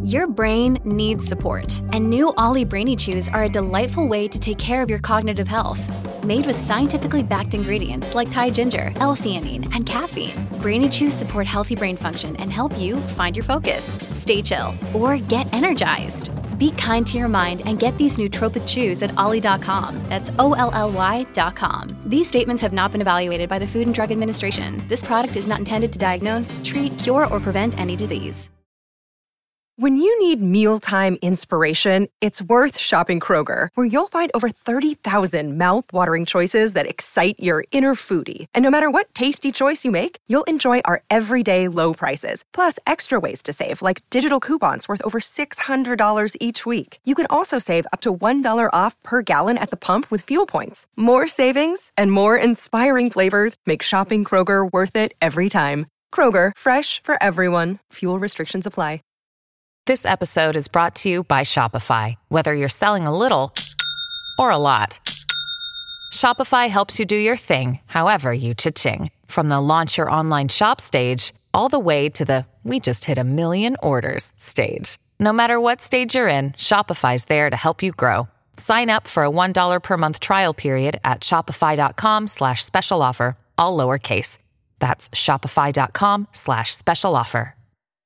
Your brain needs support, and new Ollie Brainy Chews are a delightful way to take care of your cognitive health. Made with scientifically backed ingredients like Thai ginger, L-theanine, and caffeine, Brainy Chews support healthy brain function and help you find your focus, stay chill, or get energized. Be kind to your mind and get these nootropic chews at ollie.com. That's OLLY.com. These statements have not been evaluated by the Food and Drug Administration. This product is not intended to diagnose, treat, cure, or prevent any disease. When you need mealtime inspiration, it's worth shopping Kroger, where you'll find over 30,000 mouth-watering choices that excite your inner foodie. And no matter what tasty choice you make, you'll enjoy our everyday low prices, plus extra ways to save, like digital coupons worth over $600 each week. You can also save up to $1 off per gallon at the pump with fuel points. More savings and more inspiring flavors make shopping Kroger worth it every time. Kroger, fresh for everyone. Fuel restrictions apply. This episode is brought to you by Shopify. Whether you're selling a little or a lot, Shopify helps you do your thing, however you cha-ching. From the launch your online shop stage, all the way to the we just hit 1 million orders stage. No matter what stage you're in, Shopify's there to help you grow. Sign up for a $1 per month trial period at shopify.com/special offer, all lowercase. That's shopify.com/special offer.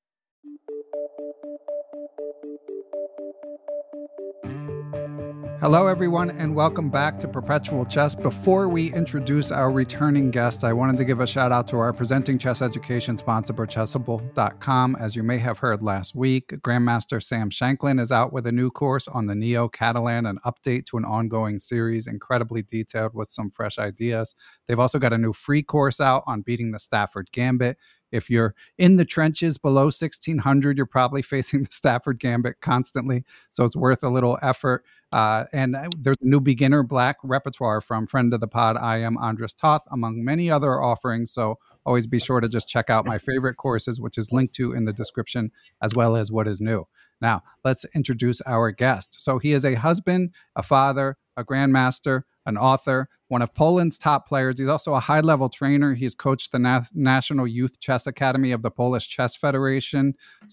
Hello, everyone, and welcome back to Perpetual Chess. Before we introduce our returning guest, I wanted to give a shout out to our presenting chess education sponsor, Chessable.com. As you may have heard last week, Grandmaster Sam Shanklin is out with a new course on the Neo-Catalan, an update to an ongoing series, incredibly detailed with some fresh ideas. They've also got a new free course out on beating the Stafford Gambit. If you're in the trenches below 1600, you're probably facing the Stafford Gambit constantly, so it's worth a little effort. And there's a new beginner black repertoire from friend of the pod, I am Andres Toth, among many other offerings. So always be sure to just check out my favorite courses, which is linked to in the description, as well as what is new. Now, let's introduce our guest. So he is a husband, a father, a grandmaster, an author, one of Poland's top players. He's also a high-level trainer. He's coached the National Youth Chess Academy of the Polish Chess Federation.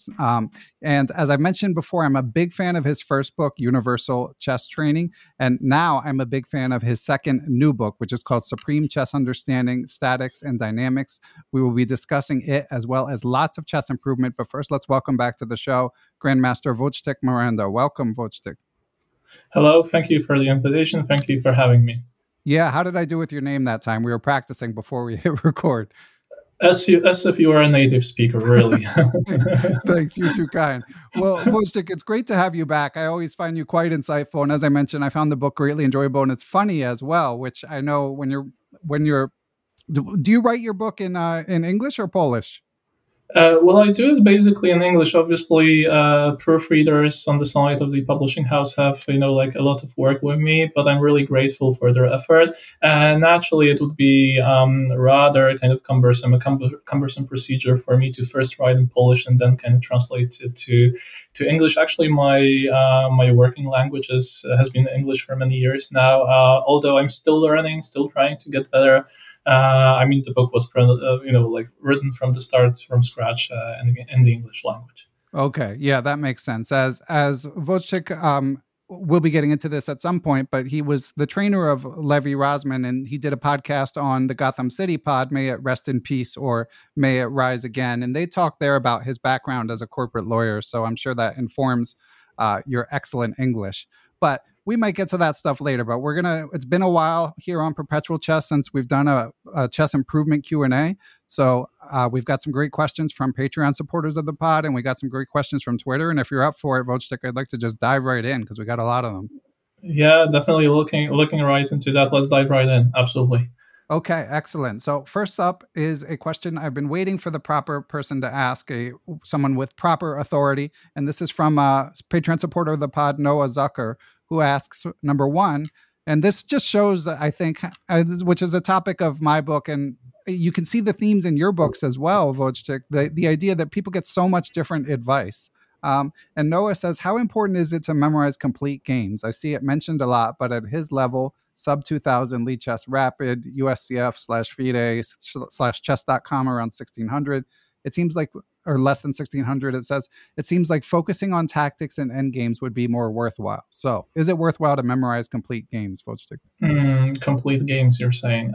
And as I mentioned before, I'm a big fan of his first book, Universal Chess Training. And now I'm a big fan of his second new book, which is called Supreme Chess Understanding, Statics and Dynamics. We will be discussing it as well as lots of chess improvement. But first, let's welcome back to the show, Grandmaster Wojciech Miranda. Welcome, Wojciech. Hello, thank you for the invitation. Thank you for having me. Yeah, how did I do with your name that time? We were practicing before we hit record. As if you were a native speaker, really. Thanks, you're too kind. Well, Wojciech, it's great to have you back. I always find you quite insightful, and as I mentioned, I found the book greatly enjoyable, and it's funny as well. Which I know when you're. Do you write your book in English or Polish? Well, I do it basically in English. Obviously, proofreaders on the side of the publishing house have, a lot of work with me, but I'm really grateful for their effort. And naturally, it would be rather kind of cumbersome procedure for me to first write in Polish and then kind of translate it to English. Actually, my working language has been English for many years now, although I'm still learning, still trying to get better. The book was, written from the start, from scratch, in the English language. Okay, yeah, that makes sense. As Wojciech, we'll be getting into this at some point, but he was the trainer of Levi Rozman, and he did a podcast on the Gotham City pod, May It Rest in Peace or May It Rise Again, and they talked there about his background as a corporate lawyer. So I'm sure that informs your excellent English. But we might get to that stuff later, but it's been a while here on Perpetual Chess since we've done a chess improvement Q&A. So we've got some great questions from Patreon supporters of the pod, and we got some great questions from Twitter. And if you're up for it, Wojciech, I'd like to just dive right in because we got a lot of them. Yeah, definitely looking right into that. Let's dive right in. Absolutely. Okay, excellent. So first up is a question I've been waiting for the proper person to ask, someone with proper authority. And this is from Patreon supporter of the pod, Noah Zucker, who asks, number one, and this just shows, I think, which is a topic of my book, and you can see the themes in your books as well, Wojciech, the idea that people get so much different advice. And Noah says, how important is it to memorize complete games? I see it mentioned a lot, but at his level, sub 2000 Lichess Rapid, USCF /FIDE /chess.com around 1600. it seems like, or less than 1600, it says, it seems like focusing on tactics and end games would be more worthwhile. So is it worthwhile to memorize complete games, Wojtek? Complete games, you're saying.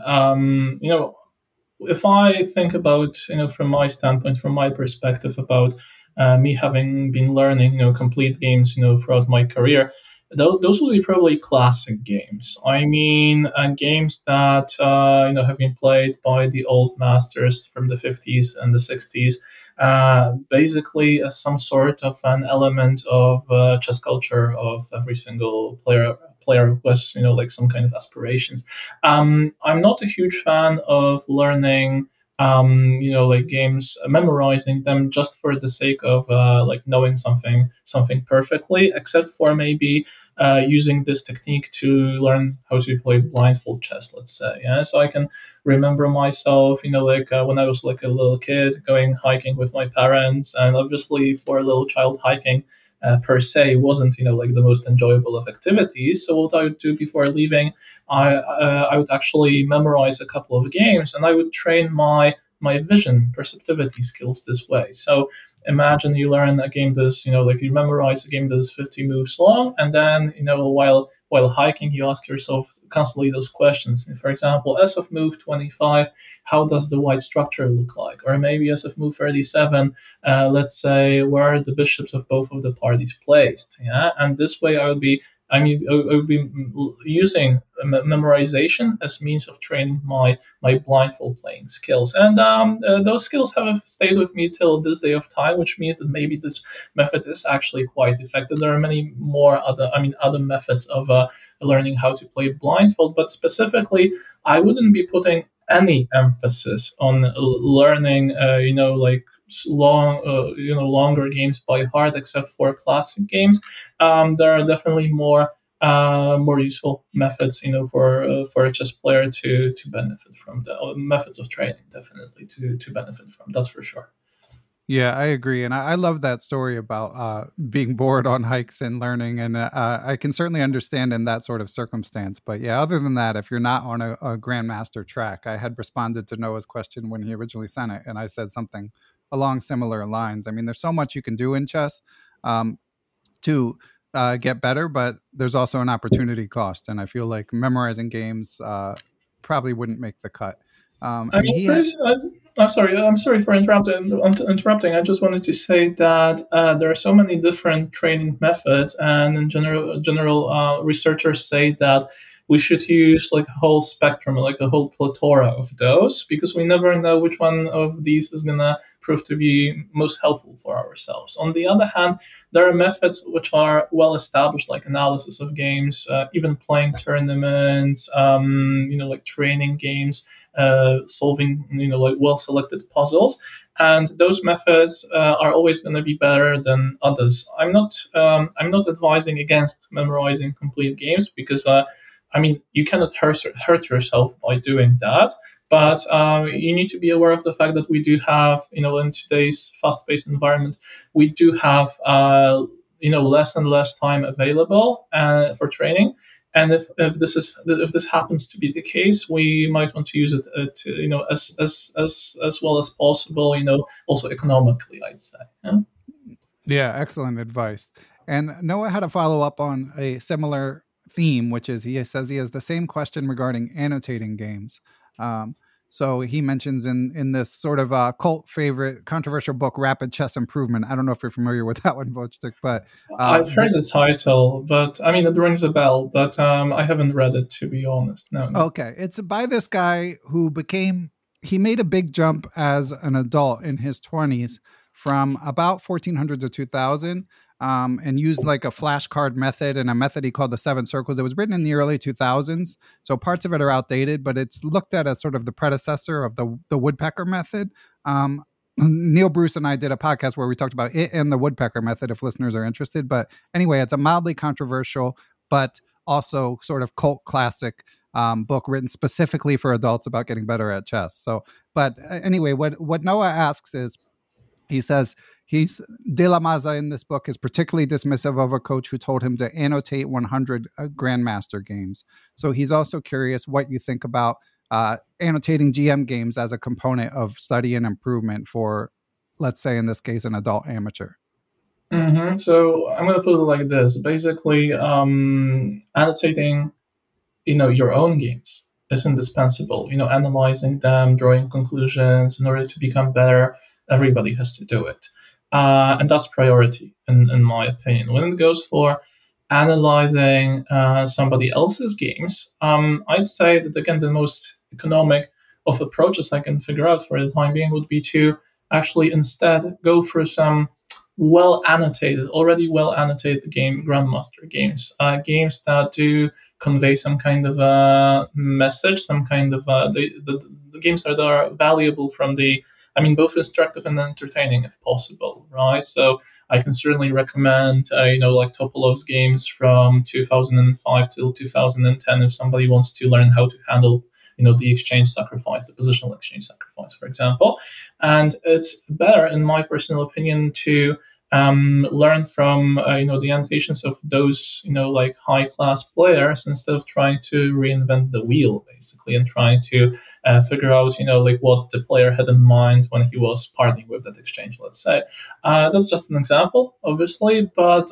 If I think about, from my standpoint, from my perspective about me having been learning, complete games, throughout my career, those would be probably classic games. I mean, games that have been played by the old masters from the 50s and the 60s, basically as some sort of an element of chess culture of every single player who has like some kind of aspirations. I'm not a huge fan of learning like games, memorizing them just for the sake of like knowing something perfectly, except for maybe using this technique to learn how to play blindfold chess, let's say. Yeah, so I can remember myself, when I was like a little kid going hiking with my parents, and obviously for a little child, hiking per se wasn't like the most enjoyable of activities. So what I would do before leaving, I would actually memorize a couple of games, and I would train my vision perceptivity skills this way. So imagine you learn a game that's like you memorize a game that is 50 moves long, and then while hiking you ask yourself constantly those questions. For example, as of move 25, how does the white structure look like? Or maybe as of move 37, let's say, where are the bishops of both of the parties placed? Yeah, and this way I would be using memorization as means of training my blindfold playing skills, and those skills have stayed with me till this day of time, which means that maybe this method is actually quite effective. There are many more other methods of learning how to play blindfold, but specifically, I wouldn't be putting any emphasis on learning, longer games by heart, except for classic games. There are definitely more useful methods, for a chess player to benefit from, the methods of training, definitely to benefit from. That's for sure. Yeah, I agree. And I love that story about being bored on hikes and learning. And I can certainly understand in that sort of circumstance. But yeah, other than that, if you're not on a Grandmaster track, I had responded to Noah's question when he originally sent it. And I said something along similar lines. I mean, there's so much you can do in chess to get better, but there's also an opportunity cost. And I feel like memorizing games probably wouldn't make the cut. I'm sorry for interrupting. I just wanted to say that there are so many different training methods, and in general, researchers say that we should use like a whole spectrum, like a whole plethora of those, because we never know which one of these is gonna prove to be most helpful for ourselves. On the other hand, there are methods which are well established, like analysis of games, even playing tournaments, like training games, solving, like well-selected puzzles, and those methods are always going to be better than others. I'm not advising against memorizing complete games, because you cannot hurt yourself by doing that. But you need to be aware of the fact that we do have, in today's fast-paced environment, we do have, less and less time available for training. And if this happens to be the case, we might want to use it as well as possible. Also economically, I'd say. Yeah, excellent advice. And Noah had a follow up on a similar theme, which is he says he has the same question regarding annotating games. So he mentions in this sort of cult favorite, controversial book, Rapid Chess Improvement. I don't know if you're familiar with that one, Wojtek, but I've heard the title, but it rings a bell, but I haven't read it, to be honest. No. Okay. It's by this guy who he made a big jump as an adult in his 20s from about 1400 to 2000. And used like a flashcard method and a method he called the 7 circles. It was written in the early 2000s, so parts of it are outdated, but it's looked at as sort of the predecessor of the woodpecker method. Neil Bruce and I did a podcast where we talked about it and the woodpecker method, if listeners are interested. But anyway, it's a mildly controversial, but also sort of cult classic book written specifically for adults about getting better at chess. So, but anyway, what Noah asks is, he says De La Maza in this book is particularly dismissive of a coach who told him to annotate 100 Grandmaster games. So he's also curious what you think about annotating GM games as a component of study and improvement for let's say in this case, an adult amateur? So I'm going to put it like this. Basically, annotating, your own games is indispensable. Analyzing them, drawing conclusions in order to become better. Everybody has to do it. And that's priority, in my opinion. When it goes for analyzing somebody else's games, I'd say that, again, the most economic of approaches I can figure out for the time being would be to actually instead go for some already well annotated Grandmaster games, games that do convey some kind of a message, some kind of the games that are valuable from both instructive and entertaining if possible, right? So I can certainly recommend, like Topolov's games from 2005 till 2010 if somebody wants to learn how to handle the exchange sacrifice, the positional exchange sacrifice, for example. And it's better, in my personal opinion, to learn from the annotations of those like high class players instead of trying to reinvent the wheel, basically, and trying to figure out like what the player had in mind when he was parting with that exchange, let's say. That's just an example, obviously, but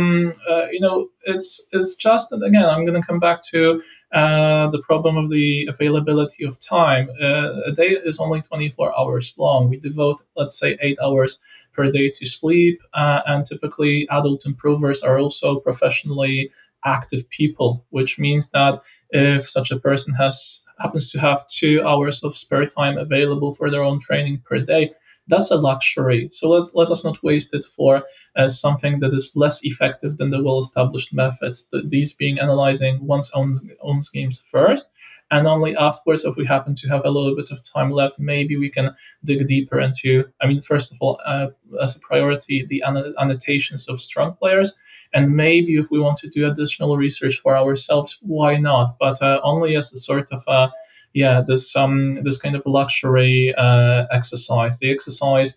it's just that, again, I'm going to come back to the problem of the availability of time. A day is only 24 hours long. We devote, let's say, 8 hours per day to sleep, and typically adult improvers are also professionally active people, which means that if such a person happens to have 2 hours of spare time available for their own training per day, that's a luxury. So let us not waste it for something that is less effective than the well-established methods, these being analyzing one's own games first, and only afterwards, if we happen to have a little bit of time left, maybe we can dig deeper into, first of all, as a priority, the annotations of strong players. And maybe if we want to do additional research for ourselves, why not? But only as a sort of this kind of luxury exercise. The exercise,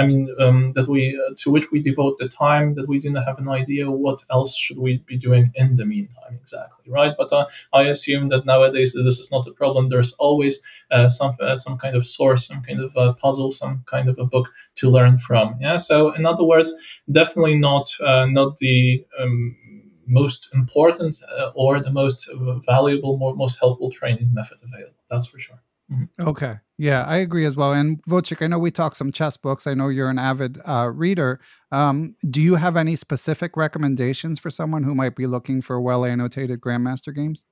to which we devote the time that we do not have an idea what else should we be doing in the meantime, exactly, right? But I assume that nowadays this is not a problem. There's always some kind of source, some kind of puzzle, some kind of a book to learn from. Yeah. So in other words, definitely not the most important or the most valuable, most helpful training method available. That's for sure. Mm-hmm. Okay. Yeah, I agree as well. And Wojciech, I know we talk some chess books. I know you're an avid reader. Do you have any specific recommendations for someone who might be looking for well-annotated Grandmaster games?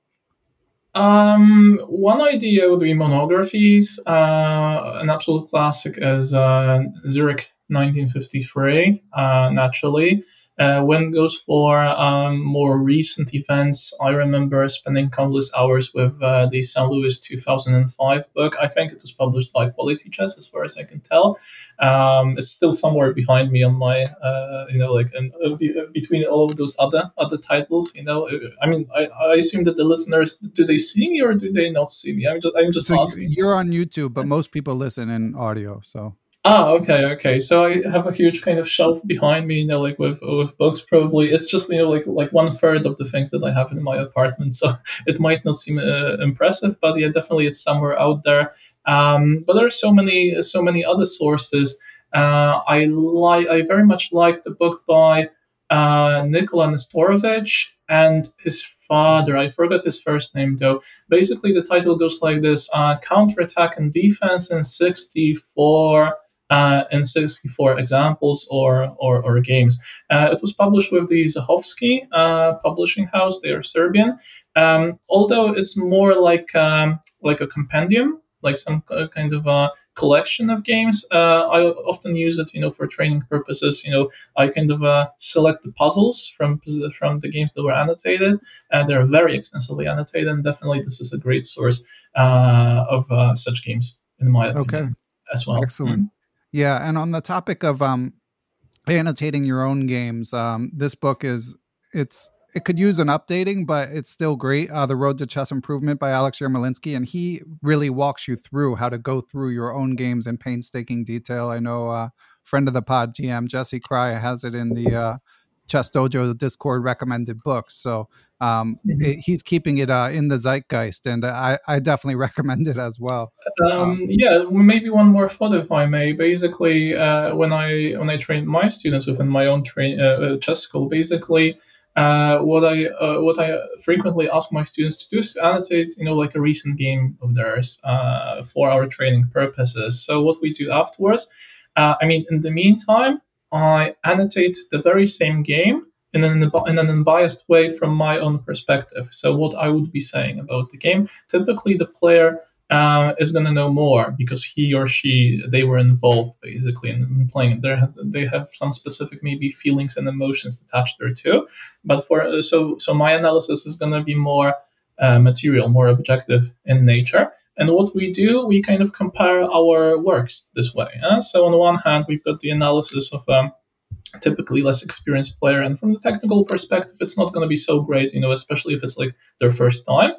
One idea would be monographies. An absolute classic is Zurich 1953, naturally. When it goes for more recent events, I remember spending countless hours with the St. Louis 2005 book. I think it was published by Quality Chess, as far as I can tell. It's still somewhere behind me on my, between all of those other titles. I assume that the listeners, do they see me or do they not see me? I'm just so asking. You're on YouTube, but most people listen in audio, so. Okay. So I have a huge kind of shelf behind me, with books. Probably it's just like 1/3 of the things that I have in my apartment. So it might not seem impressive, but yeah, definitely it's somewhere out there. But there are so many other sources. I very much like the book by Nikola Nestorovich and his father. I forgot his first name though. Basically, the title goes like this: Counterattack and Defense in 64. 64 examples or games. It was published with the Zachovsky publishing house. They are Serbian. Although it's more like a compendium, like some kind of a collection of games. I often use it, for training purposes. I kind of select the puzzles from the games that were annotated, and they're very extensively annotated. And definitely, this is a great source of such games, in my opinion, as well. Excellent. Mm-hmm. Yeah, and on the topic of annotating your own games, this book it could use an updating, but it's still great. The Road to Chess Improvement by Alex Yermolinsky, and he really walks you through how to go through your own games in painstaking detail. I know friend of the pod, GM Jesse Cry, has it in the Chess Dojo Discord recommended books. So he's keeping it in the zeitgeist, and I definitely recommend it as well. Maybe one more thought, if I may. Basically, when I train my students within my own chess school, basically, what I frequently ask my students to do is to annotate, like a recent game of theirs for our training purposes. So what we do afterwards, in the meantime, I annotate the very same game in an unbiased way from my own perspective. So what I would be saying about the game, typically the player is going to know more because he or she, they were involved basically in playing it. They have some specific maybe feelings and emotions attached there too. But so my analysis is going to be more material, more objective in nature. And what we do, we kind of compare our works this way. So on the one hand, we've got the analysis of typically less experienced player, and from the technical perspective, it's not going to be so great, especially if it's like their first time.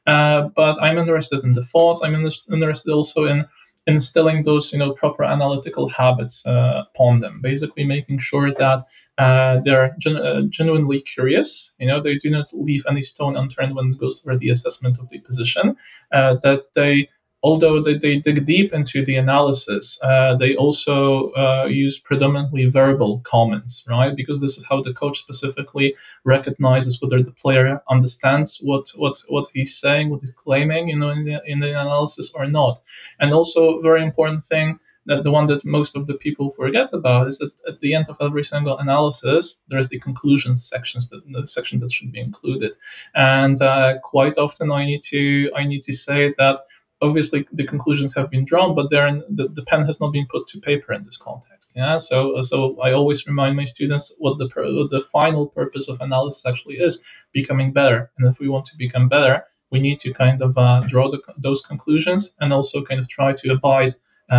But I'm interested in the thoughts. I'm interested also in instilling those, proper analytical habits upon them. Basically, making sure that they're genuinely curious. They do not leave any stone unturned when it goes for the assessment of the position. That they, although they dig deep into the analysis, they also use predominantly verbal comments, right? Because this is how the coach specifically recognizes whether the player understands what he's saying, what he's claiming, in the analysis or not. And also, very important thing, that the one that most of the people forget about, is that at the end of every single analysis, there is the conclusion section that should be included. And quite often, I need to say that obviously the conclusions have been drawn, but the pen has not been put to paper in this context. Yeah. So I always remind my students what the final purpose of analysis actually is: becoming better. And if we want to become better, we need to kind of draw those conclusions and also kind of try to abide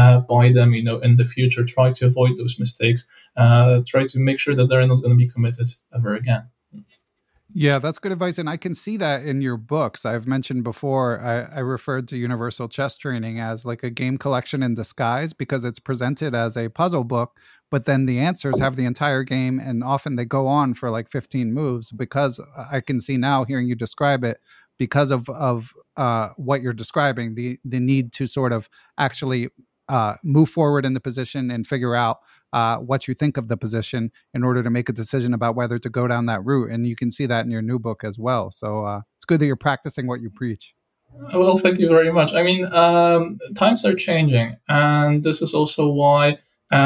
by them, in the future. Try to avoid those mistakes. Try to make sure that they're not going to be committed ever again. Yeah, that's good advice. And I can see that in your books. I've mentioned before, I referred to Universal Chess Training as like a game collection in disguise, because it's presented as a puzzle book, but then the answers have the entire game, and often they go on for like 15 moves, because I can see now, hearing you describe it, because of what you're describing, the need to sort of actually move forward in the position and figure out what you think of the position in order to make a decision about whether to go down that route. And you can see that in your new book as well. So it's good that you're practicing what you preach. Well, thank you very much. Times are changing, and this is also why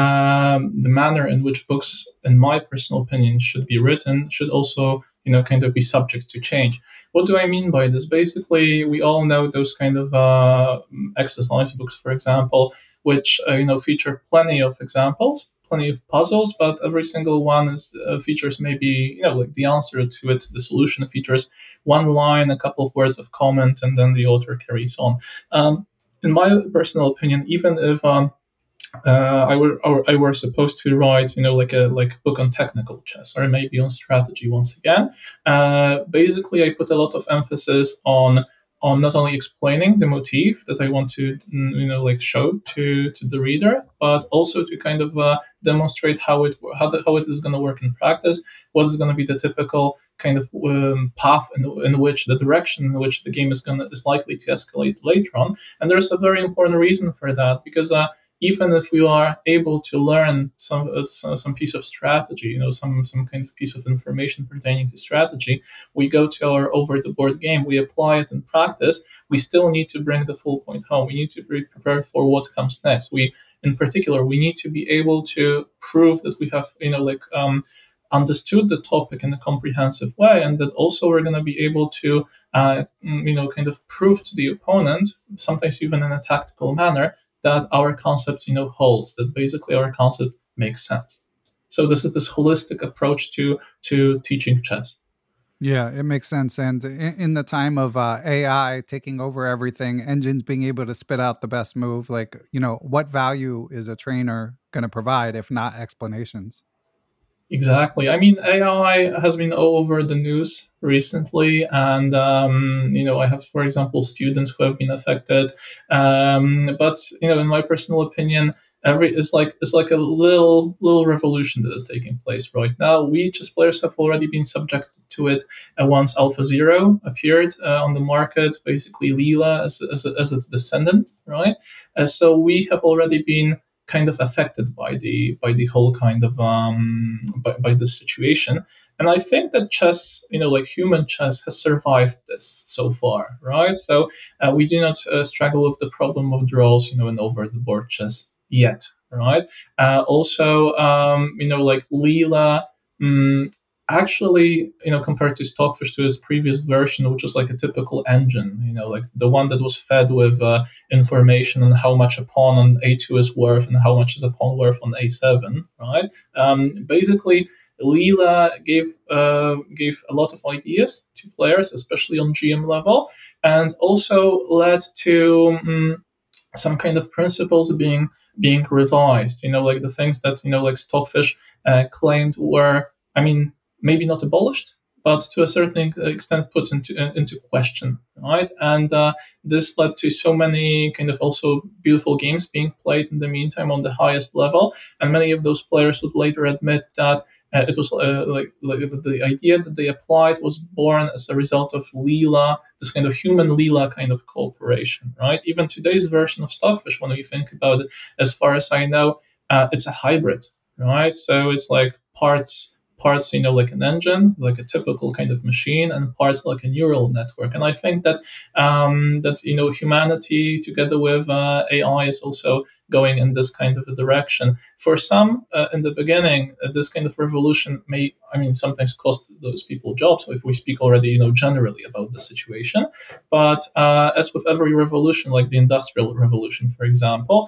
the manner in which books, in my personal opinion, should be written should also, kind of be subject to change. What do I mean by this? Basically, we all know those kind of exercise books, for example, which feature plenty of examples, plenty of puzzles, but every single one features maybe like the answer to it, the solution features one line, a couple of words of comment, and then the author carries on. In my personal opinion, even if I were supposed to write, like a book on technical chess, or maybe on strategy once again. Basically, I put a lot of emphasis on not only explaining the motif that I want to, show to the reader, but also to kind of demonstrate how it is going to work in practice. What is going to be the typical kind of path in which the direction in which the game is likely to escalate later on. And there's a very important reason for that, because even if we are able to learn some piece of strategy, some kind of piece of information pertaining to strategy, we go to our over-the-board game, we apply it in practice, we still need to bring the full point home. We need to be prepared for what comes next. In particular, we need to be able to prove that we have, understood the topic in a comprehensive way, and that also we're going to be able to, kind of prove to the opponent, sometimes even in a tactical manner, that our concept, holds, that basically our concept makes sense. So this is this holistic approach to teaching chess. Yeah, it makes sense. And in the time of AI taking over everything, engines being able to spit out the best move, what value is a trainer going to provide if not explanations? Exactly. AI has been all over the news recently, and I have, for example, students who have been affected. But in my personal opinion, it's like a little revolution that is taking place right now. We chess players have already been subjected to it once AlphaZero appeared on the market, basically Leela as its descendant, right? So we have already been kind of affected by the whole kind of by this situation. And I think that chess, like human chess, has survived this so far, right? So we do not struggle with the problem of draws, in over the board chess yet, right? Also, like Leela. Actually, compared to Stockfish, to its previous version, which was like a typical engine, like the one that was fed with information on how much a pawn on A2 is worth and how much is a pawn worth on A7, right? Basically, Leela gave a lot of ideas to players, especially on GM level, and also led to some kind of principles being revised. Like the things that like Stockfish claimed were, maybe not abolished, but to a certain extent put into question, right? And this led to so many kind of also beautiful games being played in the meantime on the highest level, and many of those players would later admit that it was like the idea that they applied was born as a result of Leela, this kind of human Leela kind of cooperation, right? Even today's version of Stockfish, when you think about it, as far as I know, it's a hybrid, right? So it's like parts, like an engine, like a typical kind of machine, and parts like a neural network. And I think that humanity together with AI is also going in this kind of a direction. For some, in the beginning, this kind of revolution may, sometimes cost those people jobs. If we speak already, generally about the situation, but as with every revolution, like the Industrial Revolution, for example,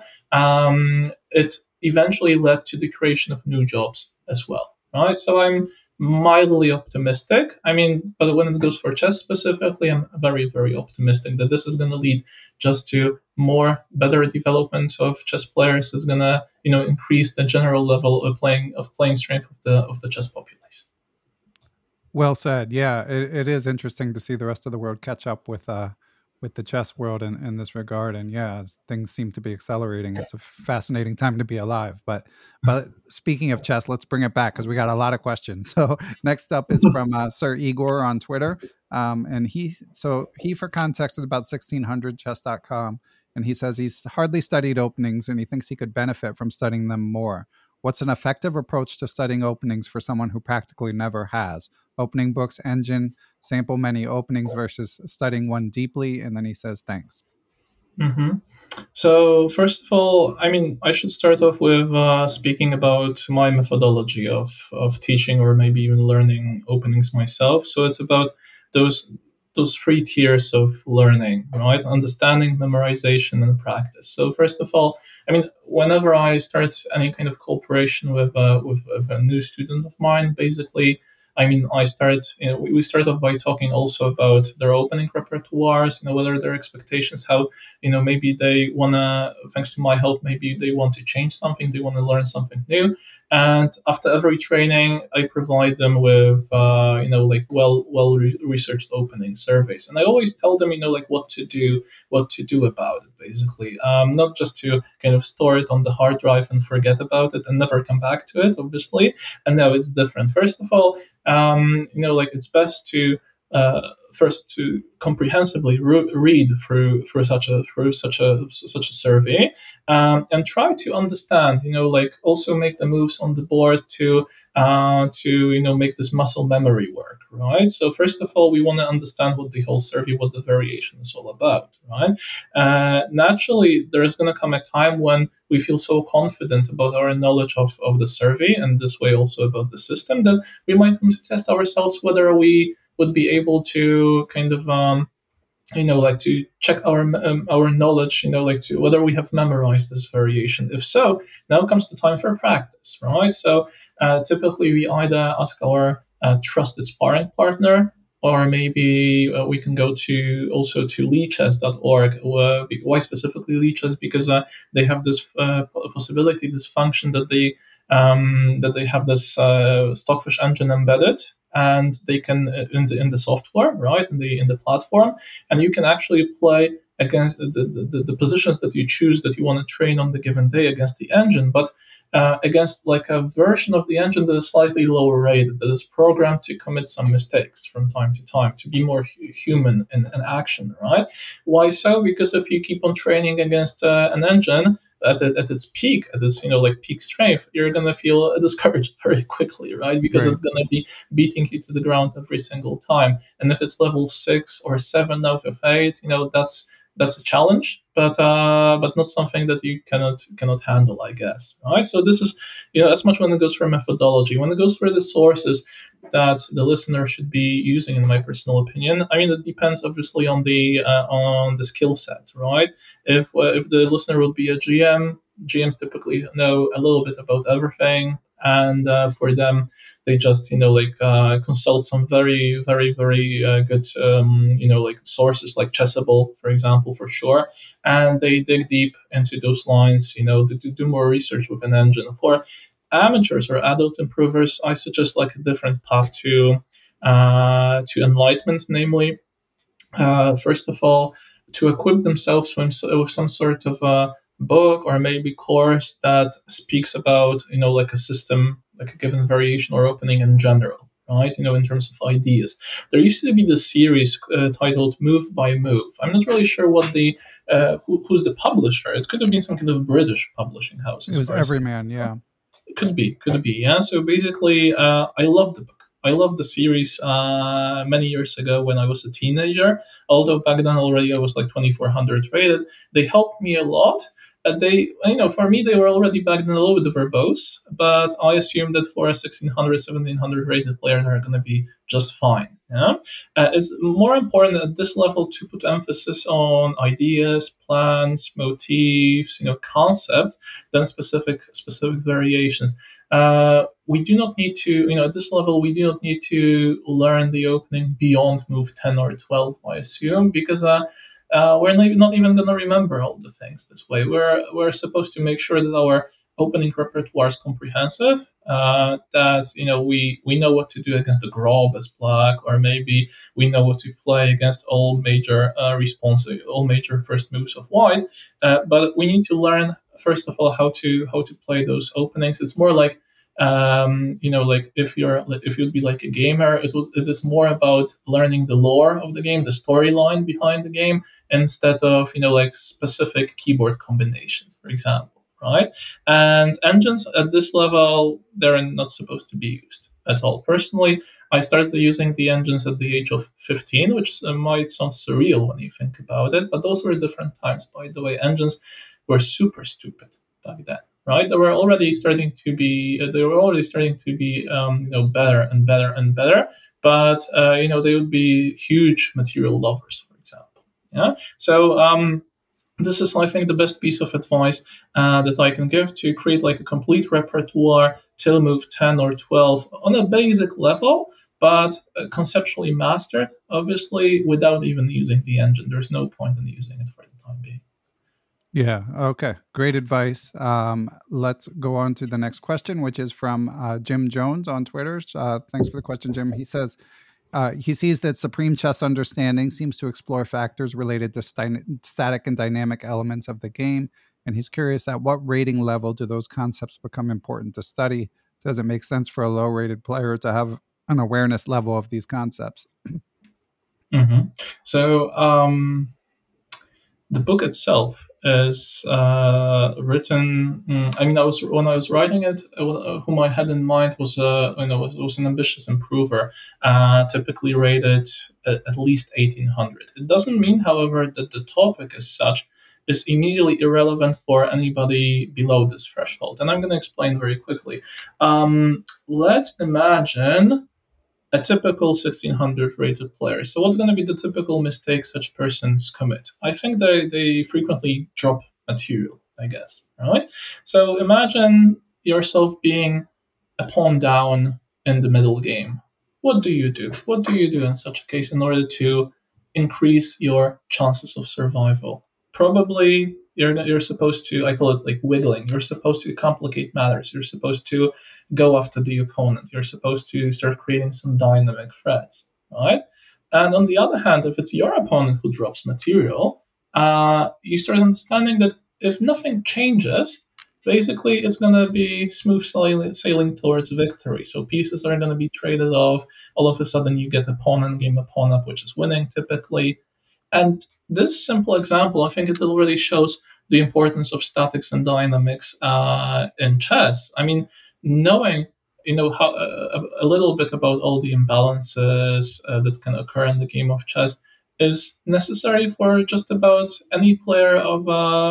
it eventually led to the creation of new jobs as well. Right, so I'm mildly optimistic. But when it goes for chess specifically, I'm very, very optimistic that this is going to lead just to better development of chess players. It's going to, increase the general level of playing strength of the chess populace. Well said. Yeah, it is interesting to see the rest of the world catch up with the chess world in this regard. And yeah, things seem to be accelerating. It's a fascinating time to be alive. But speaking of chess, let's bring it back because we got a lot of questions. So next up is from Sir Igor on Twitter. And he, for context, is about 1600chess.com. And he says he's hardly studied openings and he thinks he could benefit from studying them more. What's an effective approach to studying openings for someone who practically never has? Opening books, engine, sample many openings versus studying one deeply. And then he says, thanks. Mm-hmm. So first of all, I should start off with speaking about my methodology of teaching or maybe even learning openings myself. So it's about those three tiers of learning, right? Understanding, memorization, and practice. So first of all, whenever I start any kind of cooperation with a new student of mine, basically, we start off by talking also about their opening repertoires, what are their expectations, how, maybe they want to, thanks to my help, maybe they want to change something, they want to learn something new. And after every training, I provide them with, researched opening surveys. And I always tell them, what to do about it, basically. Not just to kind of store it on the hard drive and forget about it and never come back to it, obviously. And now it's different. First of all, it's best to first to comprehensively read through such a survey, and try to understand, also make the moves on the board to make this muscle memory work, right? So first of all, we want to understand what the whole survey, what the variation is all about, right? Naturally, there is going to come a time when we feel so confident about our knowledge of the survey, and this way also about the system, that we might want to test ourselves whether we would be able to kind of to check our knowledge, to whether we have memorized this variation. If so, now comes the time for practice, right? So typically we either ask our trusted sparring partner, or maybe we can go to lichess.org. Why specifically Lichess? Because they have this possibility, this function that they have this Stockfish engine embedded, and they can in the software, right, in the platform, and you can actually play against the positions that you choose that you want to train on the given day against the engine, but against like a version of the engine that is slightly lower rated, that is programmed to commit some mistakes from time to time, to be more human in action, right? Why so? Because if you keep on training against an engine at its peak, at its like peak strength, you're gonna feel discouraged very quickly, right? Because it's gonna be beating you to the ground every single time. And if it's level 6 or 7 out of 8, that's a challenge, but not something that you cannot handle, I guess, right? So this is, as much when it goes for methodology, when it goes for the sources that the listener should be using, in my personal opinion. I mean, it depends obviously on the skill set, right? If the listener would be a GM, GMs typically know a little bit about everything, and for them, they just consult some very very very good like sources like Chessable, for example, for sure, and they dig deep into those lines, to do more research with an engine. For amateurs or adult improvers, I suggest like a different path to enlightenment, namely, first of all, to equip themselves with some sort of a book or maybe course that speaks about like a system, like a given variation or opening in general, right? In terms of ideas. There used to be this series titled Move by Move. I'm not really sure what the who's the publisher. It could have been some kind of British publishing house. It was Everyman, yeah. It could be, yeah. So basically, I love the book. I loved the series many years ago when I was a teenager. Although back then already I was like 2400 rated. They helped me a lot. For me, they were already back then a little bit verbose, but I assume that for a 1600, 1700 rated player, they're going to be just fine. Yeah? It's more important at this level to put emphasis on ideas, plans, motifs, concepts than specific variations. We do not need to, at this level, we do not need to learn the opening beyond move 10 or 12, I assume, because we're not even going to remember all the things this way. We're supposed to make sure that our opening repertoire is comprehensive, that we know what to do against the Grob as black, or maybe we know what to play against all major all major first moves of white. But we need to learn first of all how to play those openings. It's more like like if you'd be like a gamer, it is more about learning the lore of the game, the storyline behind the game, instead of like specific keyboard combinations, for example, right? And engines at this level, they're not supposed to be used at all. Personally, I started using the engines at the age of 15, which might sound surreal when you think about it, but those were different times, by the way. Engines were super stupid back then. Right, they were already starting to be better and better and better, but they would be huge material lovers, for example. Yeah, so this is, I think, the best piece of advice that I can give to create like a complete repertoire till move 10 or 12 on a basic level, but conceptually mastered, obviously, without even using the engine. There's no point in using it for the time being. Yeah. Okay. Great advice. Let's go on to the next question, which is from Jim Jones on Twitter. Thanks for the question, Jim. He says he sees that Supreme Chess Understanding seems to explore factors related to static and dynamic elements of the game. And he's curious, at what rating level do those concepts become important to study? Does it make sense for a low-rated player to have an awareness level of these concepts? Mm-hmm. So the book itself is written. When I was writing it, whom I had in mind was an ambitious improver, typically rated at least 1800. It doesn't mean, however, that the topic as such is immediately irrelevant for anybody below this threshold, and I'm going to explain very quickly. Let's imagine a typical 1600 rated player. So what's going to be the typical mistake such persons commit? I think they frequently drop material, I guess, right? So imagine yourself being a pawn down in the middle game. What do you do? What do you do in such a case in order to increase your chances of survival? Probably you're supposed to, I call it like wiggling. You're supposed to complicate matters. You're supposed to go after the opponent. You're supposed to start creating some dynamic threats, right? And on the other hand, if it's your opponent who drops material, you start understanding that if nothing changes, basically it's going to be smooth sailing towards victory. So pieces are going to be traded off. All of a sudden you get a pawn in game, a pawn up, which is winning typically. And this simple example, I think it already shows the importance of statics and dynamics in chess. I mean, knowing how a little bit about all the imbalances that can occur in the game of chess is necessary for just about any player of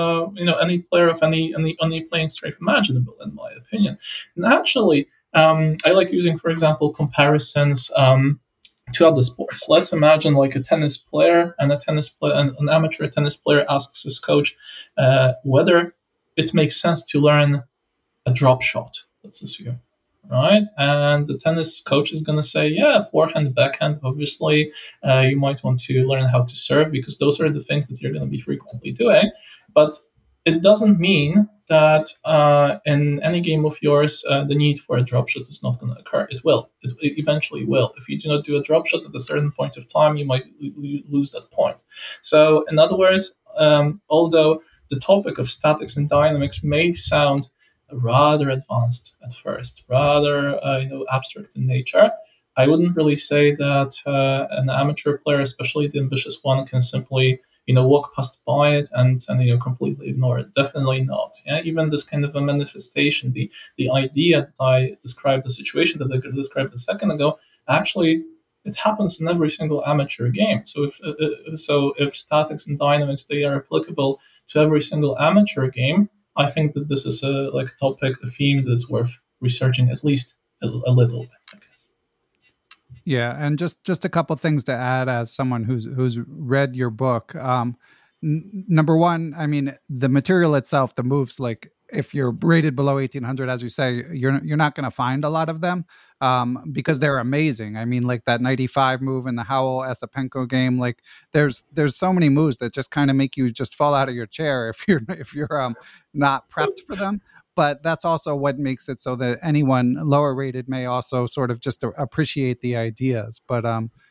any playing strength imaginable, in my opinion. Naturally, I like using, for example, comparisons to other sports. Let's imagine like a tennis player and an amateur tennis player asks his coach whether it makes sense to learn a drop shot. Let's assume. Right, and the tennis coach is going to say, yeah, forehand, backhand, obviously. You might want to learn how to serve because those are the things that you're going to be frequently doing. But it doesn't mean that in any game of yours, the need for a drop shot is not going to occur. It will. It eventually will. If you do not do a drop shot at a certain point of time, you might lose that point. So, in other words, although the topic of statics and dynamics may sound rather advanced at first, rather abstract in nature, I wouldn't really say that an amateur player, especially the ambitious one, can simply walk past by it and completely ignore it. Definitely not. Yeah, even this kind of a manifestation, the idea that I described, the situation that I described a second ago, actually it happens in every single amateur game. So if statics and dynamics, they are applicable to every single amateur game, I think that this is a topic, a theme that is worth researching at least a little bit, I guess. Yeah, and just a couple things to add as someone who's read your book. Number one, I mean, the material itself, the moves, like if you're rated below 1800, as you say, you're not going to find a lot of them because they're amazing. I mean, like that 95 move in the Howell Esipenko game, like there's so many moves that just kind of make you just fall out of your chair if you're not prepped for them. But that's also what makes it so that anyone lower rated may also sort of just appreciate the ideas. But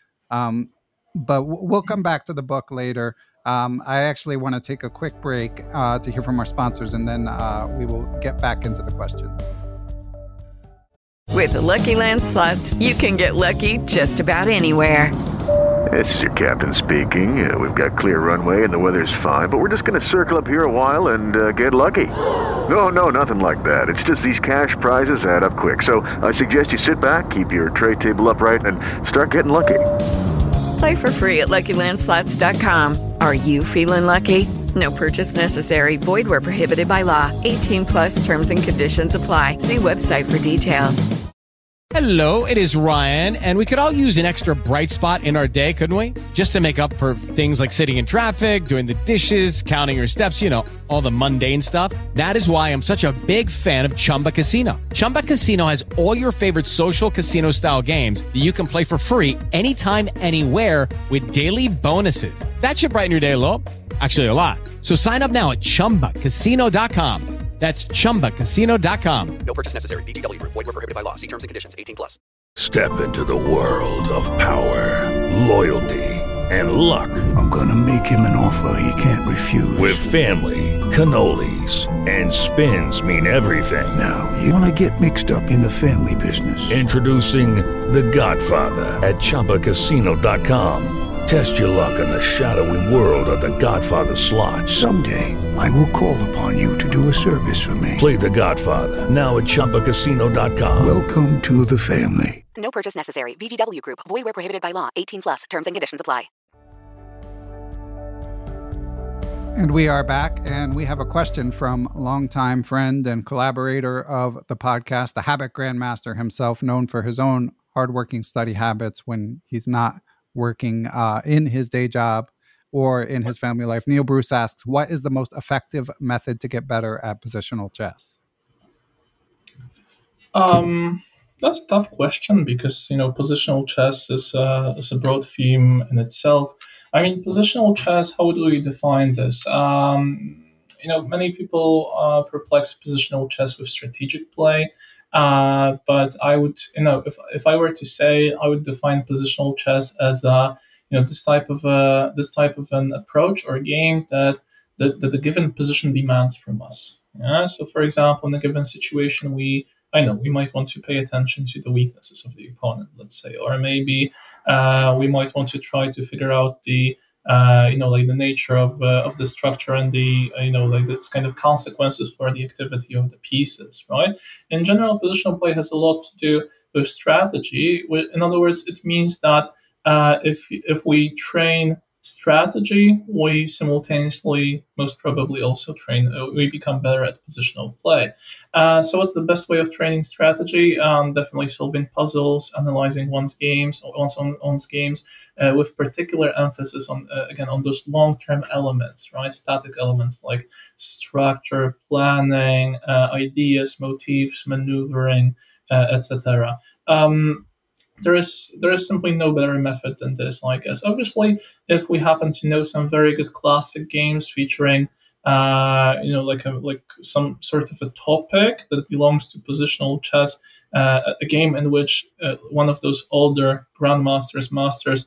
we'll come back to the book later. I actually want to take a quick break to hear from our sponsors, and then we will get back into the questions. With the Lucky Land Slots, you can get lucky just about anywhere. This is your captain speaking. We've got clear runway and the weather's fine, but we're just going to circle up here a while and get lucky. No, nothing like that. It's just these cash prizes add up quick. So I suggest you sit back, keep your tray table upright, and start getting lucky. Play for free at LuckyLandSlots.com. Are you feeling lucky? No purchase necessary. Void where prohibited by law. 18+ terms and conditions apply. See website for details. Hello, it is Ryan, and we could all use an extra bright spot in our day, couldn't we? Just to make up for things like sitting in traffic, doing the dishes, counting your steps, all the mundane stuff. That is why I'm such a big fan of Chumba Casino. Chumba Casino has all your favorite social casino-style games that you can play for free anytime, anywhere with daily bonuses. That should brighten your day a little. Actually, a lot. So sign up now at ChumbaCasino.com. That's ChumbaCasino.com. No purchase necessary. VGW Group. Void where prohibited by law. See terms and conditions. 18+. Step into the world of power, loyalty, and luck. I'm going to make him an offer he can't refuse. With family, cannolis, and spins mean everything. Now, you want to get mixed up in the family business. Introducing The Godfather at ChumbaCasino.com. Test your luck in the shadowy world of The Godfather slot. Someday, I will call upon you to do a service for me. Play The Godfather, now at ChumbaCasino.com. Welcome to the family. No purchase necessary. VGW Group. Void where prohibited by law. 18+. Terms and conditions apply. And we are back, and we have a question from longtime friend and collaborator of the podcast, the Habit Grandmaster himself, known for his own hardworking study habits when he's not working in his day job or in his family life. Neil Bruce asks, what is the most effective method to get better at positional chess? That's a tough question because, positional chess is a broad theme in itself. I mean, positional chess, how do we define this? Many people perplex positional chess with strategic play. But I would, if I were to say, I would define positional chess as this type of an approach or game that the given position demands from us. Yeah? So, for example, in a given situation, we might want to pay attention to the weaknesses of the opponent, let's say, or maybe we might want to try to figure out the the nature of the structure and the this kind of consequences for the activity of the pieces, right? In general, positional play has a lot to do with strategy. In other words, it means that if we train strategy, we simultaneously most probably also we become better at positional play. So what's the best way of training strategy? Definitely solving puzzles, analyzing one's games with particular emphasis on those long-term elements, right? Static elements like structure, planning, ideas, motifs, maneuvering, etc. There is simply no better method than this, I guess. Obviously, if we happen to know some very good classic games featuring, like some sort of a topic that belongs to positional chess, a game in which one of those older masters,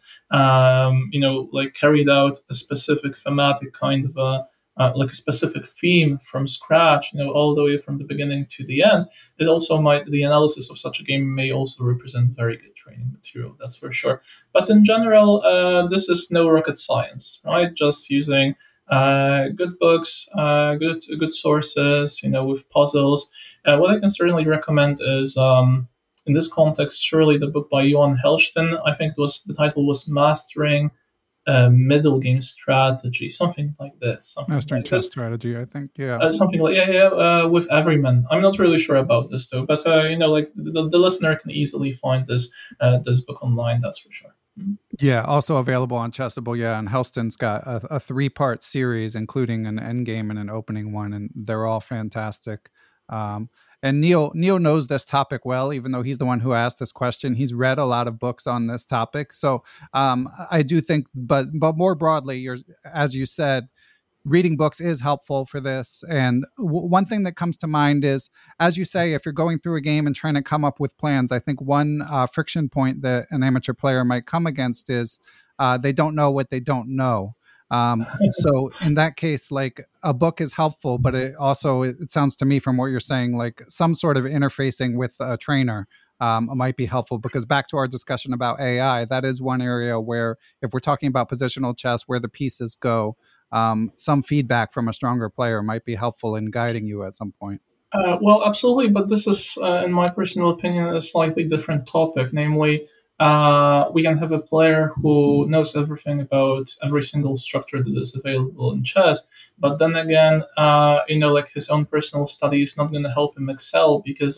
carried out a specific thematic kind of like a specific theme from scratch, all the way from the beginning to the end, the analysis of such a game may also represent very good training material, that's for sure. But in general, this is no rocket science, right? Just using good books, good sources, with puzzles. What I can certainly recommend is, in this context, surely the book by Johan Hellsten. I think the title was Mastering Middle Game Strategy, something like this. Mastering Chess Strategy, I think, yeah. Something like with Everyman. I'm not really sure about this though, but the listener can easily find this book online. That's for sure. Yeah, also available on Chessable. Yeah, and Hellsten's got a 3-part series, including an endgame and an opening one, and they're all fantastic. And Neil knows this topic well, even though he's the one who asked this question. He's read a lot of books on this topic. So I do think, but more broadly, as you said, reading books is helpful for this. And one thing that comes to mind is, as you say, if you're going through a game and trying to come up with plans, I think one friction point that an amateur player might come against is they don't know what they don't know. So in that case, like, a book is helpful, but it sounds to me from what you're saying, like some sort of interfacing with a trainer might be helpful, because back to our discussion about AI, that is one area where, if we're talking about positional chess, where the pieces go, some feedback from a stronger player might be helpful in guiding you at some point. Well, absolutely, but this is, in my personal opinion, a slightly different topic. Namely, we can have a player who knows everything about every single structure that is available in chess, but then again, like his own personal study is not going to help him excel, because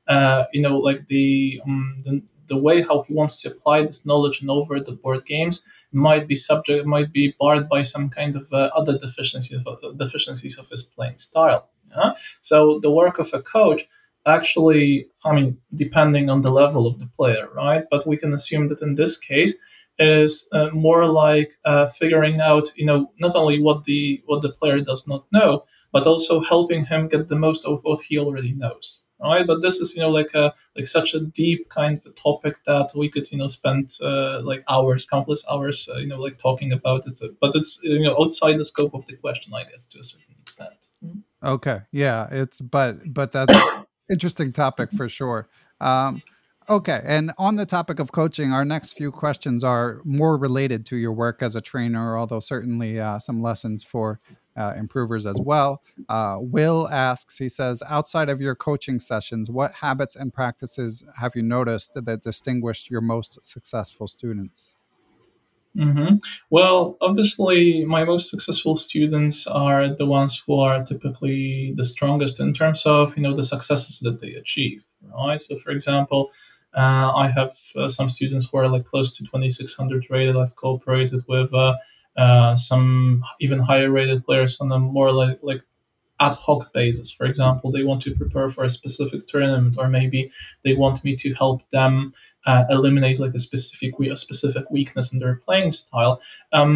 the way how he wants to apply this knowledge in over the board games might be barred by some kind of other deficiencies of his playing style. Yeah? So the work of a coach, actually, depending on the level of the player, right? But we can assume that in this case is more like figuring out, not only what the player does not know, but also helping him get the most of what he already knows, right? But this is, like such a deep kind of a topic that we could, spend countless hours, talking about it. But it's, outside the scope of the question, I guess, to a certain extent. Okay, yeah, but that's interesting topic for sure. Okay, and on the topic of coaching, our next few questions are more related to your work as a trainer, although certainly some lessons for improvers as well. Will asks, he says, outside of your coaching sessions, what habits and practices have you noticed that distinguished your most successful students? Mm-hmm. Well, obviously, my most successful students are the ones who are typically the strongest in terms of, the successes that they achieve, right? So, for example, I have some students who are like close to 2600 rated. I've cooperated with some even higher rated players on a more like ad hoc basis. For example, they want to prepare for a specific tournament, or maybe they want me to help them eliminate like a specific weakness in their playing style.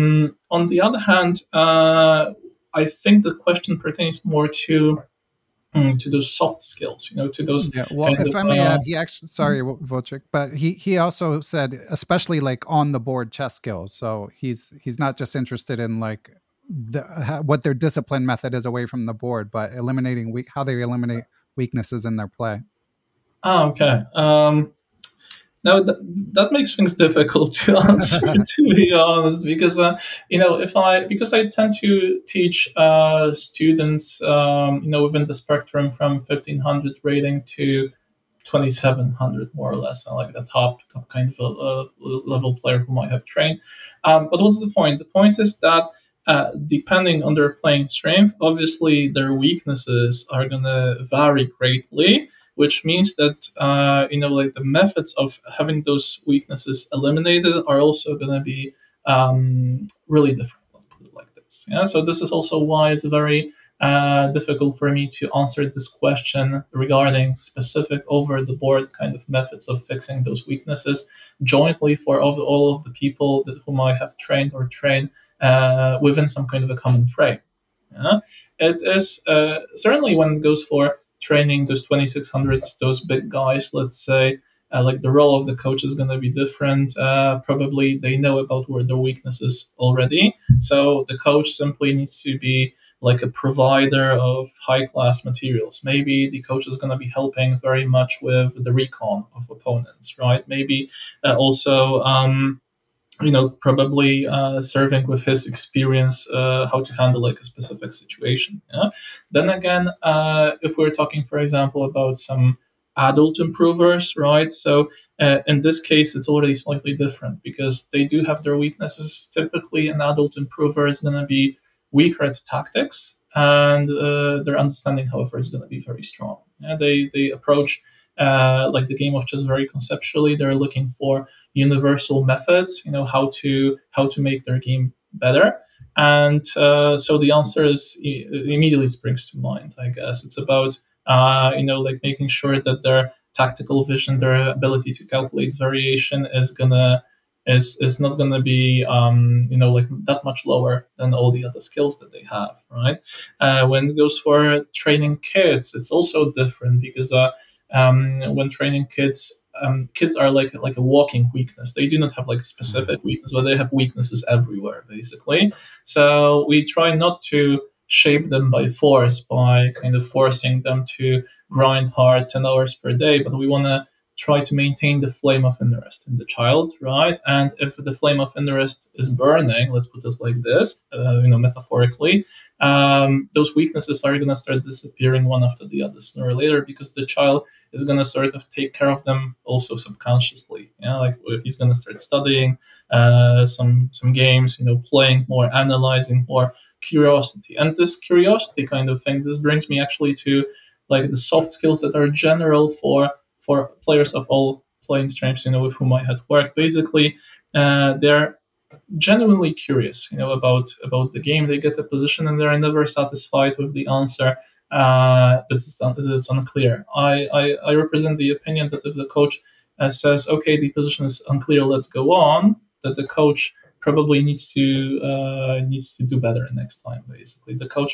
On the other hand, I think the question pertains more to to those soft skills, to those. Yeah. Well, if I may add, he actually, sorry, Wojciech, but he also said, especially like on the board chess skills. So he's not just interested in like what their discipline method is away from the board, but eliminating how they eliminate weaknesses in their play. Oh, okay. Now that makes things difficult to answer, to be honest, because because I tend to teach students, within the spectrum from 1500 rating to 2700, more or less, like the top kind of level player whom I have trained. But what's the point? The point is that depending on their playing strength, obviously their weaknesses are gonna vary greatly. Which means that like the methods of having those weaknesses eliminated are also going to be really different. Let's put it like this. Yeah. So this is also why it's very difficult for me to answer this question regarding specific over-the-board kind of methods of fixing those weaknesses jointly for all of the people whom I have trained or trained within some kind of a common frame. Yeah. It is certainly when it goes for training those 2600s, those big guys, let's say, like the role of the coach is going to be different. Probably they know about where their weaknesses already. So the coach simply needs to be like a provider of high-class materials. Maybe the coach is going to be helping very much with the recon of opponents, right? Maybe also probably serving with his experience how to handle like a specific situation. Yeah? Then again, if we're talking, for example, about some adult improvers, right? So in this case, it's already slightly different because they do have their weaknesses. Typically, an adult improver is going to be weaker at tactics, and their understanding, however, is going to be very strong. Yeah? They approach like the game of chess very conceptually. They're looking for universal methods, how to make their game better. And so the answer is immediately springs to mind. I guess it's about like making sure that their tactical vision, their ability to calculate variation is not gonna be like that much lower than all the other skills that they have, right? When it goes for training kids, it's also different because when training kids, kids are like a walking weakness. They do not have like a specific weakness, but they have weaknesses everywhere, basically. So we try not to shape them by force, by kind of forcing them to grind hard 10 hours per day, but we want to try to maintain the flame of interest in the child, right? And if the flame of interest is burning, let's put it like this, metaphorically, those weaknesses are going to start disappearing one after the other sooner or later, because the child is going to sort of take care of them also subconsciously. Yeah, like if he's going to start studying some games, playing more, analyzing more, curiosity. And this curiosity kind of thing, this brings me actually to like the soft skills that are general for players of all playing strengths, with whom I had worked. Basically, they're genuinely curious, about the game. They get a position and they're never satisfied with the answer that's unclear. I represent the opinion that if the coach says, okay, the position is unclear, let's go on, that the coach probably needs to do better next time. Basically, the coach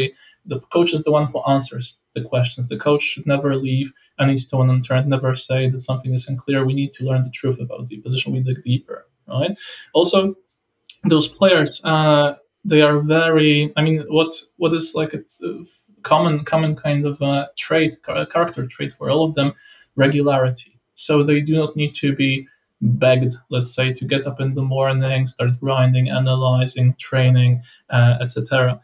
is the one who answers the questions. The coach should never leave any stone unturned, never say that something is unclear. We need to learn the truth about the position. We dig deeper, right? Also, those players, they are very. I mean, what is like a common kind of character trait for all of them? Regularity. So they do not need to be begged, let's say, to get up in the morning, start grinding, analyzing, training, etc.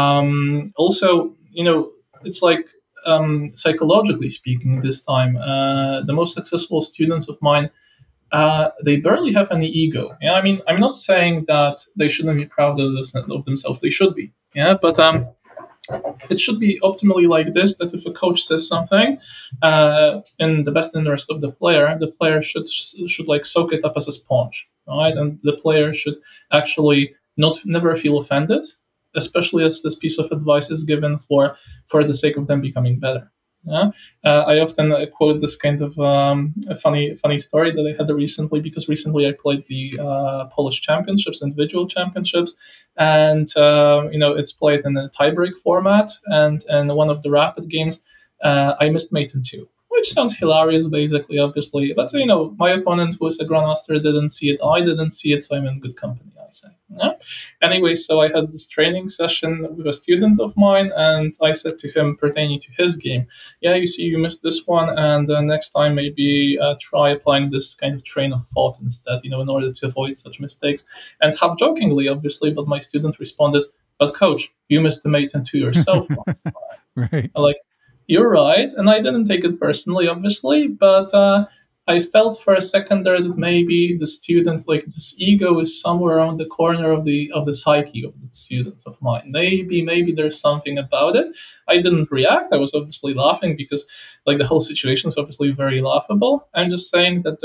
Also, it's like psychologically speaking, this time, the most successful students of mine, they barely have any ego. Yeah, I mean, I'm not saying that they shouldn't be proud of themselves. They should be. Yeah, but it should be optimally like this, that if a coach says something in the best interest of the player should like soak it up as a sponge, right? And the player should actually never feel offended, especially as this piece of advice is given for the sake of them becoming better. Yeah? I often quote this kind of a funny story that I had recently, because recently I played the Polish Championships, individual championships, and it's played in a tiebreak format. And in one of the rapid games, I missed mate in two, which sounds hilarious, basically, obviously. But my opponent, who is a grandmaster, didn't see it. I didn't see it, so I'm in good company, I say. Yeah? Anyway, so I had this training session with a student of mine, and I said to him, pertaining to his game, yeah, you see, you missed this one, and next time maybe try applying this kind of train of thought instead, in order to avoid such mistakes. And half jokingly, obviously, but my student responded, but coach, you missed the mate in two yourself last time. Right. Like, you're right, and I didn't take it personally, obviously, but I felt for a second there that maybe the student, like this ego, is somewhere around the corner of the psyche of the student of mine. Maybe there's something about it. I didn't react. I was obviously laughing because, like, the whole situation is obviously very laughable. I'm just saying that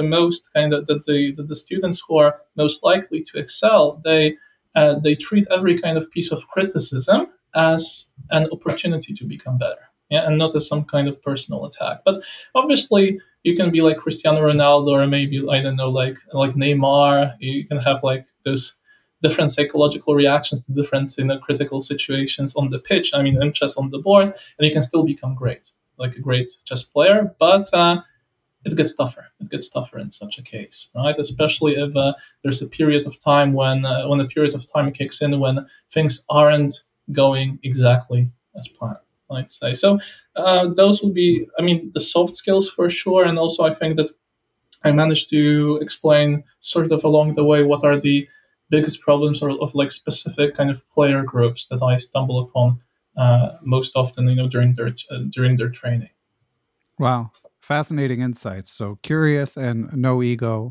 the students who are most likely to excel, they treat every kind of piece of criticism as an opportunity to become better. Yeah, and not as some kind of personal attack. But obviously, you can be like Cristiano Ronaldo, or maybe, I don't know, like Neymar. You can have like those different psychological reactions to different critical situations on the pitch. I mean, in chess on the board, and you can still become great, like a great chess player. But it gets tougher. It gets tougher in such a case, right? Especially if there's a period of time when a period of time kicks in when things aren't going exactly as planned, I'd say. So those would be, the soft skills for sure. And also I think that I managed to explain sort of along the way what are the biggest problems of like specific kind of player groups that I stumble upon most often, during their training. Wow. Fascinating insights. So curious and no ego,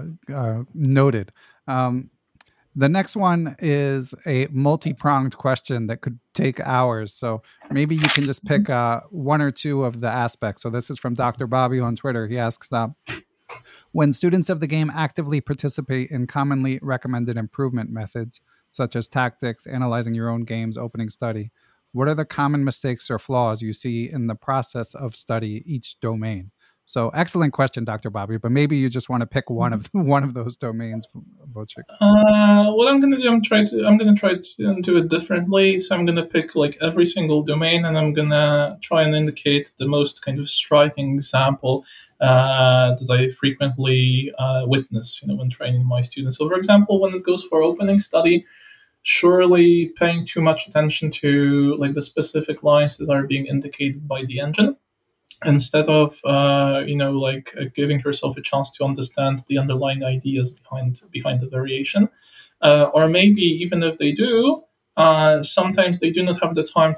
noted. The next one is a multi-pronged question that could take hours. So maybe you can just pick one or two of the aspects. So this is from Dr. Bobby on Twitter. He asks, when students of the game actively participate in commonly recommended improvement methods, such as tactics, analyzing your own games, opening study, what are the common mistakes or flaws you see in the process of study each domain? So excellent question, Dr. Bobby, but maybe you just want to pick one of those domains, Wojciech. What I'm going to do, I'm going to try to do it differently. So I'm going to pick like every single domain, and I'm going to try and indicate the most kind of striking example that I frequently witness, when training my students. So, for example, when it goes for opening study, surely paying too much attention to like the specific lines that are being indicated by the engine, instead of giving yourself a chance to understand the underlying ideas behind the variation, or maybe even if they do, sometimes they do not have the time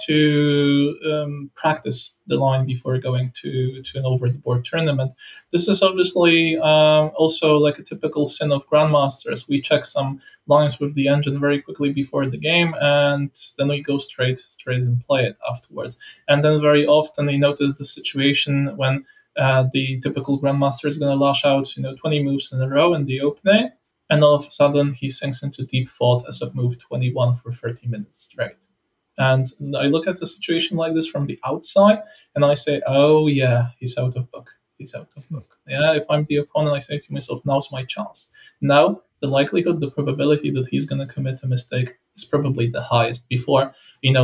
to practice the line before going to an over-the-board tournament. This is obviously also like a typical sin of grandmasters. We check some lines with the engine very quickly before the game, and then we go straight and play it afterwards. And then very often they notice the situation when the typical grandmaster is going to lash out 20 moves in a row in the opening, and all of a sudden he sinks into deep thought as of move 21 for 30 minutes straight. And I look at a situation like this from the outside, and I say, oh yeah, he's out of book. Yeah, if I'm the opponent, I say to myself, now's my chance. Now, the likelihood, the probability that he's going to commit a mistake is probably the highest before,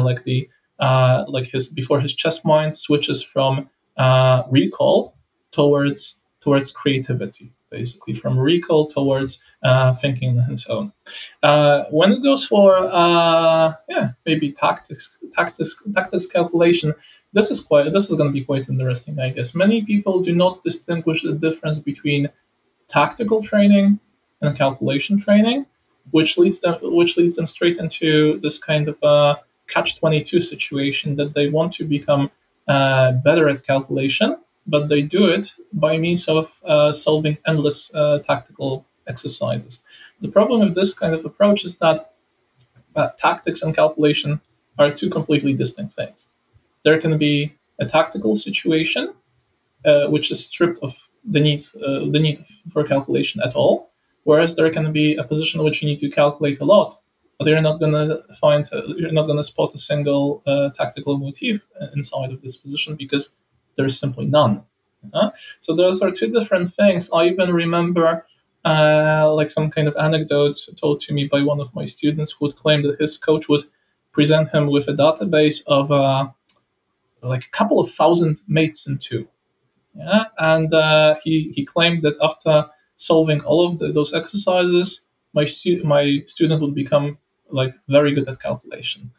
before his chess mind switches from recall towards creativity. Basically, from recall towards thinking on his own. When it goes for maybe tactics calculation, this is going to be quite interesting, I guess. Many people do not distinguish the difference between tactical training and calculation training, which leads them straight into this kind of catch-22 situation that they want to become better at calculation, but they do it by means of solving endless tactical exercises. The problem with this kind of approach is that tactics and calculation are two completely distinct things. There can be a tactical situation which is stripped of the need for calculation at all, whereas there can be a position in which you need to calculate a lot, but you're not going to spot a single tactical motif inside of this position because there's simply none. So those are two different things. I even remember like some kind of anecdote told to me by one of my students who would claim that his coach would present him with a database of like a couple of thousand mates in two. Yeah, and he claimed that after solving all of those exercises, my student would become like very good at calculation.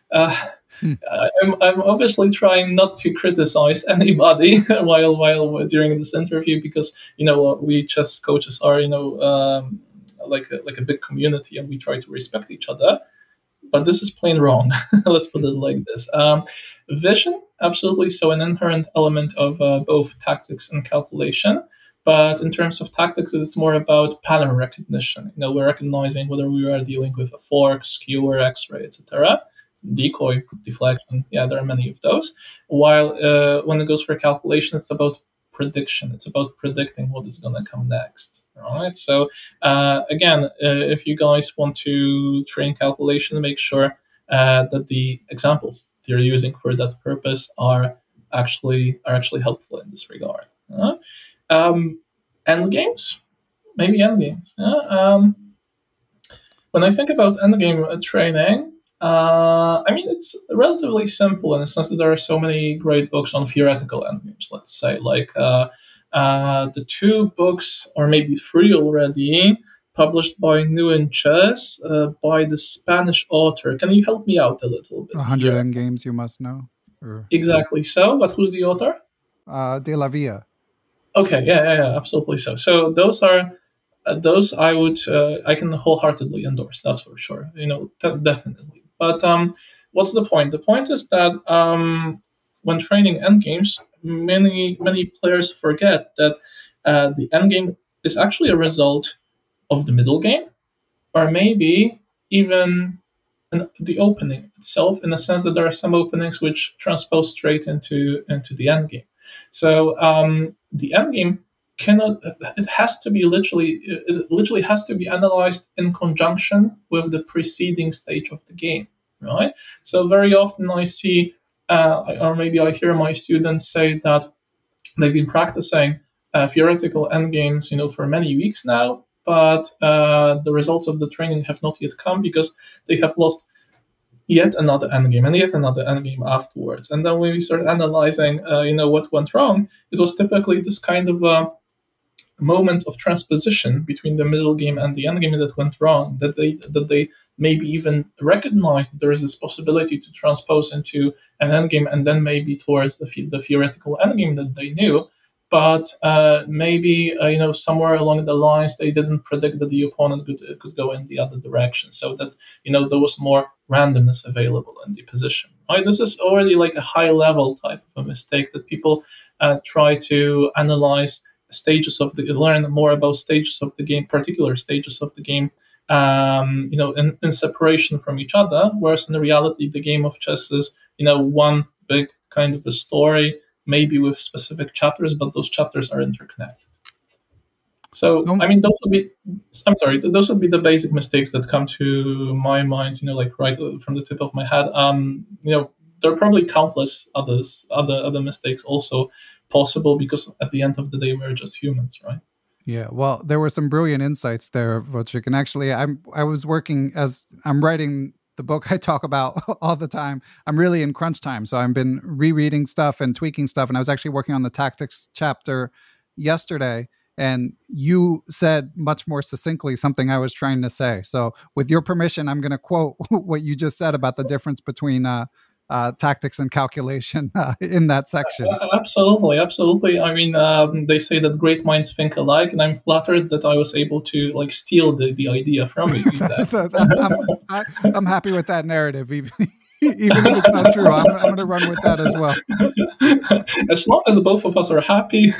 I'm obviously trying not to criticize anybody while during this interview, because we chess coaches are like a big community, and we try to respect each other. But this is plain wrong. Let's put it like this. Vision, absolutely. So an inherent element of both tactics and calculation. But in terms of tactics, it's more about pattern recognition. We're recognizing whether we are dealing with a fork, skewer, X-ray, etc. Decoy, deflection. Yeah, there are many of those. While when it goes for calculation, it's about prediction. It's about predicting what is going to come next. Right. So again, if you guys want to train calculation, make sure that the examples that you're using for that purpose are actually helpful in this regard. Endgames, maybe endgames. When I think about endgame training, it's relatively simple in the sense that there are so many great books on theoretical endgames. Let's say, like the two books, or maybe three already, published by New in Chess by the Spanish author. Can you help me out a little bit? 100 Endgames You Must Know. Exactly so. But who's the author? De La Via. Okay, yeah, absolutely so. So those are those I can wholeheartedly endorse. That's for sure. Definitely. But what's the point? The point is that when training endgames, many players forget that the endgame is actually a result of the middle game, or maybe even the opening itself, in the sense that there are some openings which transpose straight into the endgame. So the endgame it literally has to be analyzed in conjunction with the preceding stage of the game, right? So very often I see, or maybe I hear my students say that they've been practicing theoretical endgames, for many weeks now, but the results of the training have not yet come because they have lost yet another endgame and yet another endgame afterwards. And then when we start analyzing, what went wrong, it was typically this kind of moment of transposition between the middle game and the endgame that went wrong, that they maybe even recognized that there is this possibility to transpose into an endgame and then maybe towards the theoretical endgame that they knew. But maybe somewhere along the lines they didn't predict that the opponent could go in the other direction, so that there was more randomness available in the position. Right? This is already like a high level type of a mistake that people try to analyze learn more about stages of the game, particular stages of the game, in separation from each other. Whereas in reality, the game of chess is one big kind of a story, maybe with specific chapters, but those chapters are interconnected. So those would be the basic mistakes that come to my mind, right from the tip of my head. There are probably countless other mistakes also possible, because at the end of the day, we're just humans, right? Yeah, well, there were some brilliant insights there, Wojciech. And actually, I was working as I'm writing the book I talk about all the time. I'm really in crunch time, so I've been rereading stuff and tweaking stuff. And I was actually working on the tactics chapter yesterday, and you said much more succinctly something I was trying to say. So with your permission, I'm going to quote what you just said about the difference between tactics and calculation in that section. Absolutely. They say that great minds think alike, and I'm flattered that I was able to steal the idea from you. I'm happy with that narrative, even if it's not true. I'm going to run with that as well. As long as both of us are happy.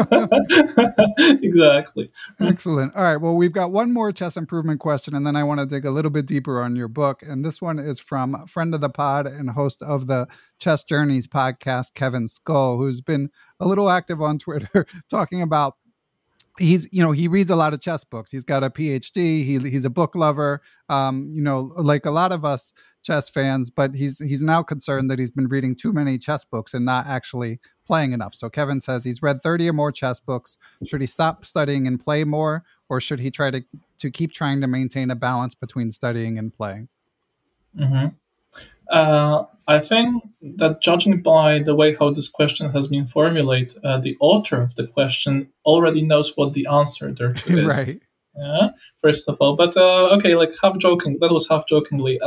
Exactly. Excellent. All right. Well, we've got one more chess improvement question, and then I want to dig a little bit deeper on your book. And this one is from a friend of the pod and host of the Chess Journeys podcast, Kevin Skull, who's been a little active on Twitter talking about he reads a lot of chess books. He's got a PhD. He's a book lover. Like a lot of us chess fans, but he's now concerned that he's been reading too many chess books and not actually playing enough. So Kevin says he's read 30 or more chess books. Should he stop studying and play more, or should he try to keep trying to maintain a balance between studying and playing? Mm-hmm. I think that judging by the way how this question has been formulated, the author of the question already knows what the answer thereto is. Right. Yeah, first of all. But okay, like half jokingly.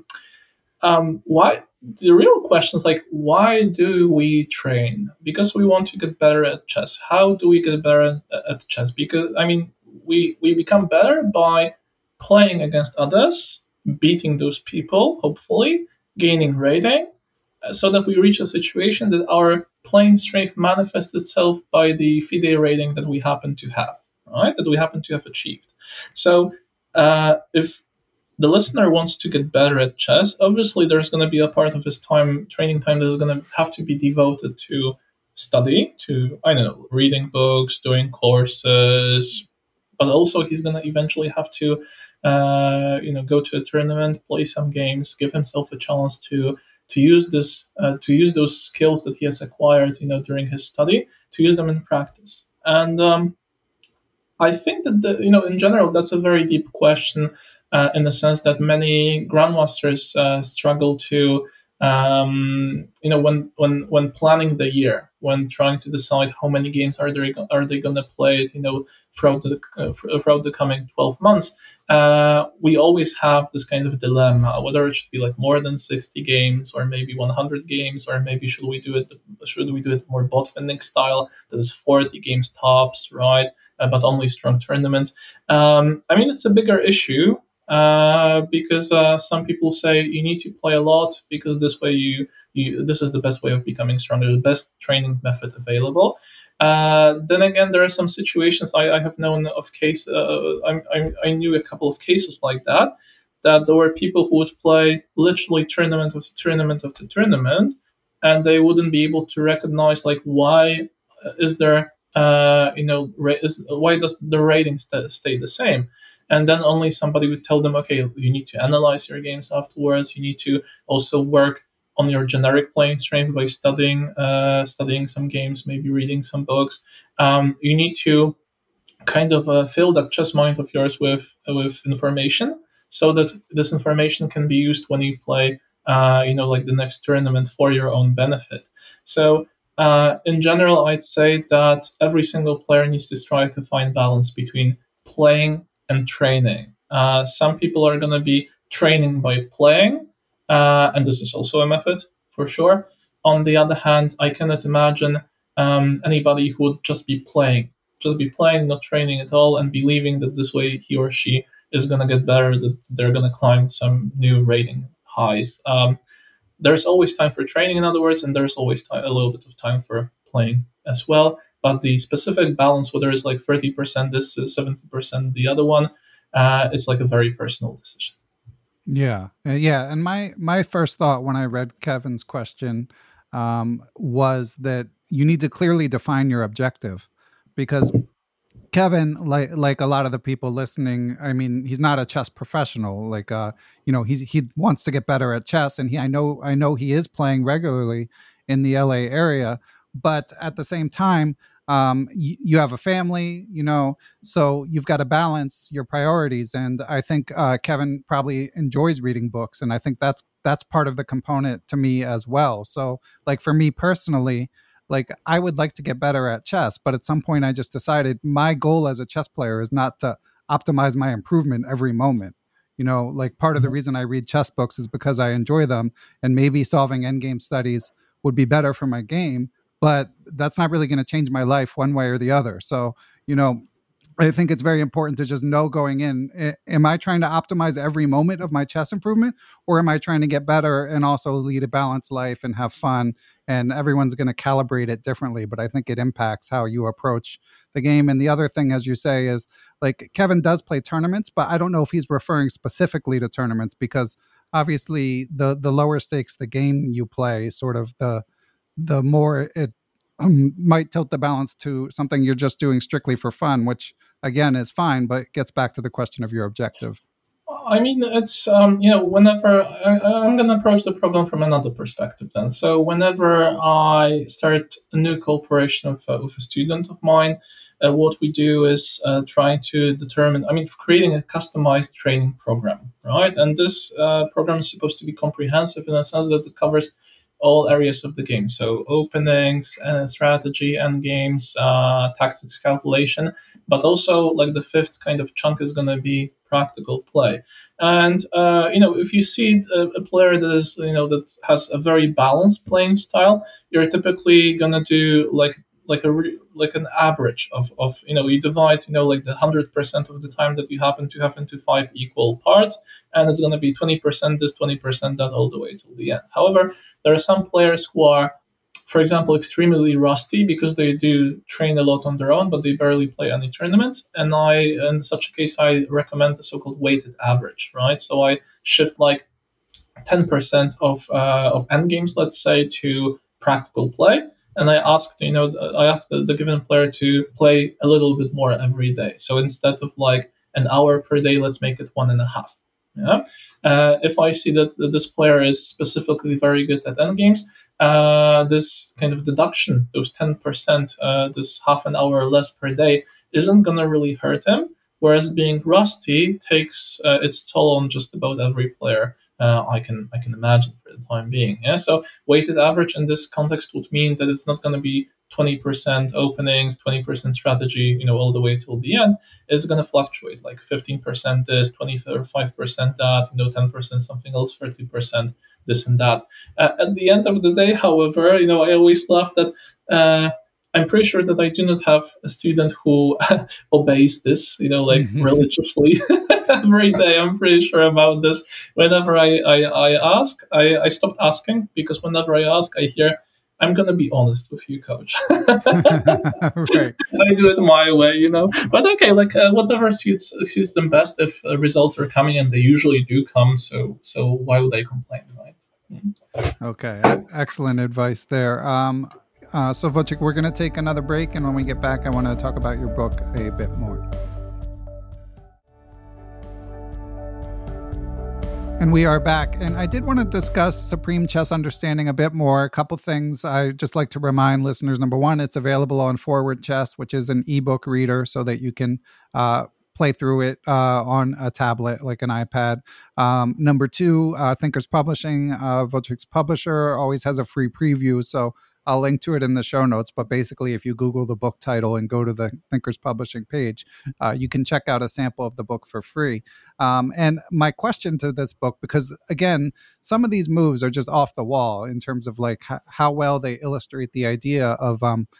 Why? The real question is like, why do we train? Because we want to get better at chess. How do we get better at chess? Because, I mean, we become better by playing against others, beating those people, hopefully, gaining rating, so that we reach a situation that our playing strength manifests itself by the FIDE rating that we happen to have, right? That we happen to have achieved. So if the listener wants to get better at chess, obviously there's going to be a part of his training time that is going to have to be devoted to study, to, I don't know, reading books, doing courses, but also he's going to eventually have to go to a tournament, play some games, give himself a chance to use those skills that he has acquired, during his study, to use them in practice. And I think that in general, that's a very deep question, in the sense that many grandmasters struggle to, when planning the year, when trying to decide how many games are they going to play, throughout the coming 12 months. We always have this kind of dilemma, whether it should be like more than 60 games or maybe 100 games, or maybe should we do it more bot-fending style, that is 40 games tops, right? But only strong tournaments. I mean, it's a bigger issue, because some people say you need to play a lot because this way this is the best way of becoming stronger, the best training method available. Then again, there are some situations I have known of case. I knew a couple of cases like that there were people who would play literally tournament after tournament after tournament, and they wouldn't be able to recognize like why is there why does the rating stay the same. And then only somebody would tell them, okay, you need to analyze your games afterwards. You need to also work on your generic playing strength by studying some games, maybe reading some books. You need to kind of fill that chess mind of yours with information, so that this information can be used when you play, like the next tournament for your own benefit. So in general, I'd say that every single player needs to strike a fine balance between playing and training. Some people are going to be training by playing, and this is also a method for sure. On the other hand, I cannot imagine anybody who would just be playing, not training at all, and believing that this way he or she is going to get better, that they're going to climb some new rating highs. There's always time for training, in other words, and there's always a little bit of time for playing as well. But the specific balance, whether it's like 30% this, 70% the other one, it's like a very personal decision. Yeah. And my first thought when I read Kevin's question was that you need to clearly define your objective, because Kevin, like a lot of the people listening, I mean, he's not a chess professional. Like, he wants to get better at chess, and I know he is playing regularly in the LA area. But at the same time, you have a family, so you've got to balance your priorities. And I think Kevin probably enjoys reading books, and I think that's part of the component to me as well. So, like for me personally, like I would like to get better at chess, but at some point I just decided my goal as a chess player is not to optimize my improvement every moment. Like part of the reason I read chess books is because I enjoy them, and maybe solving endgame studies would be better for my game, but that's not really going to change my life one way or the other. So, I think it's very important to just know going in, am I trying to optimize every moment of my chess improvement, or am I trying to get better and also lead a balanced life and have fun? And everyone's going to calibrate it differently, but I think it impacts how you approach the game. And the other thing, as you say, is like Kevin does play tournaments, but I don't know if he's referring specifically to tournaments, because obviously the lower stakes the game you play, sort of the more it might tilt the balance to something you're just doing strictly for fun, which again is fine, but gets back to the question of your objective. I mean, it's, whenever I'm going to approach the problem from another perspective then. So whenever I start a new cooperation with a student of mine, what we do is trying to creating a customized training program, right? And this program is supposed to be comprehensive in a sense that it covers all areas of the game. So openings, strategy, end games, tactics calculation, but also like the fifth kind of chunk is going to be practical play. And if you see a player that is that has a very balanced playing style, you're typically going to do like an average of you divide like the 100% of the time that you happen to have into 5 equal parts, and it's going to be 20% this, 20% that, all the way till the end. However, there are some players who are, for example, extremely rusty because they do train a lot on their own, but they barely play any tournaments. And in such a case, I recommend the so-called weighted average, right? So I shift like 10% of end games, let's say, to practical play. And I asked the given player to play a little bit more every day. So instead of like an hour per day, let's make it 1.5. Yeah. If I see that this player is specifically very good at endgames, this kind of deduction, those 10%, this half an hour less per day, isn't going to really hurt him. Whereas being rusty takes its toll on just about every player I can imagine for the time being. Yeah. So weighted average in this context would mean that it's not going to be 20% openings, 20% strategy, all the way till the end. It's going to fluctuate, like 15% this, 25% that, 10% something else, 30% this and that. At the end of the day, however, I always laugh that I'm pretty sure that I do not have a student who obeys this, religiously every day. I'm pretty sure about this. Whenever I ask, I stopped asking, because whenever I ask, I hear, I'm going to be honest with you, coach. Right. I do it my way, But okay, whatever suits them best. If results are coming, and they usually do come, so why would I complain, right? Okay, excellent advice there. So Wojciech, we're going to take another break, and when we get back, I want to talk about your book a bit more. And we are back. And I did want to discuss Supreme Chess Understanding a bit more. A couple things I just like to remind listeners. Number one, it's available on Forward Chess, which is an ebook reader, so that you can play through it on a tablet like an iPad. Number two, Thinkers Publishing, Wojciech's publisher, always has a free preview. So I'll link to it in the show notes, but basically if you Google the book title and go to the Thinkers Publishing page, you can check out a sample of the book for free. And my question to this book, because again, some of these moves are just off the wall in terms of like how well they illustrate the idea of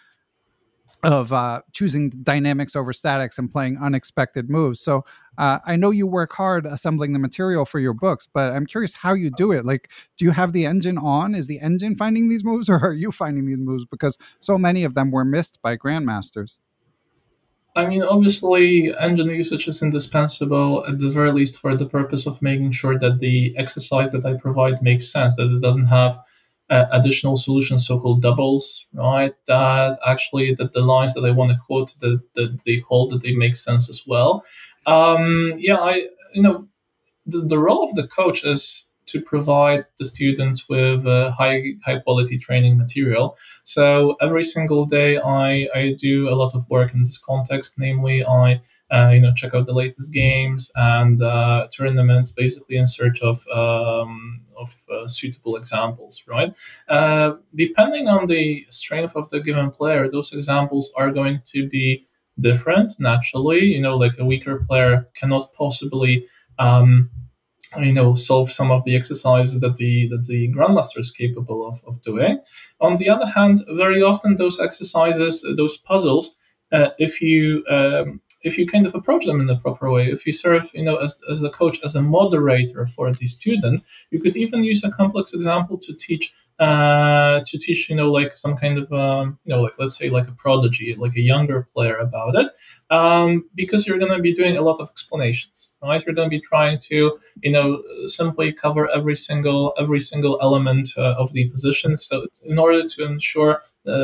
choosing dynamics over statics and playing unexpected moves. So I know you work hard assembling the material for your books, but I'm curious how you do it. Like, do you have the engine on? Is the engine finding these moves, or are you finding these moves? Because so many of them were missed by grandmasters. I mean, obviously, engine usage is indispensable, at the very least for the purpose of making sure that the exercise that I provide makes sense, that it doesn't have additional solutions, so-called doubles, right? That actually that the lines that I want to quote, that they hold, that they make sense as well. The role of the coach is to provide the students with high quality training material. So every single day I do a lot of work in this context. Namely, I check out the latest games and tournaments, basically in search of suitable examples, right? Depending on the strength of the given player, those examples are going to be different naturally. Like a weaker player cannot possibly solve some of the exercises that the grandmaster is capable of doing. On the other hand, very often those exercises, those puzzles, if you kind of approach them in the proper way, if you serve, as a coach, as a moderator for the student, you could even use a complex example to teach, like some kind of, like let's say like a prodigy, like a younger player about it, because you're going to be doing a lot of explanations, right? You're going to be trying to, simply cover every single element of the position. So in order to ensure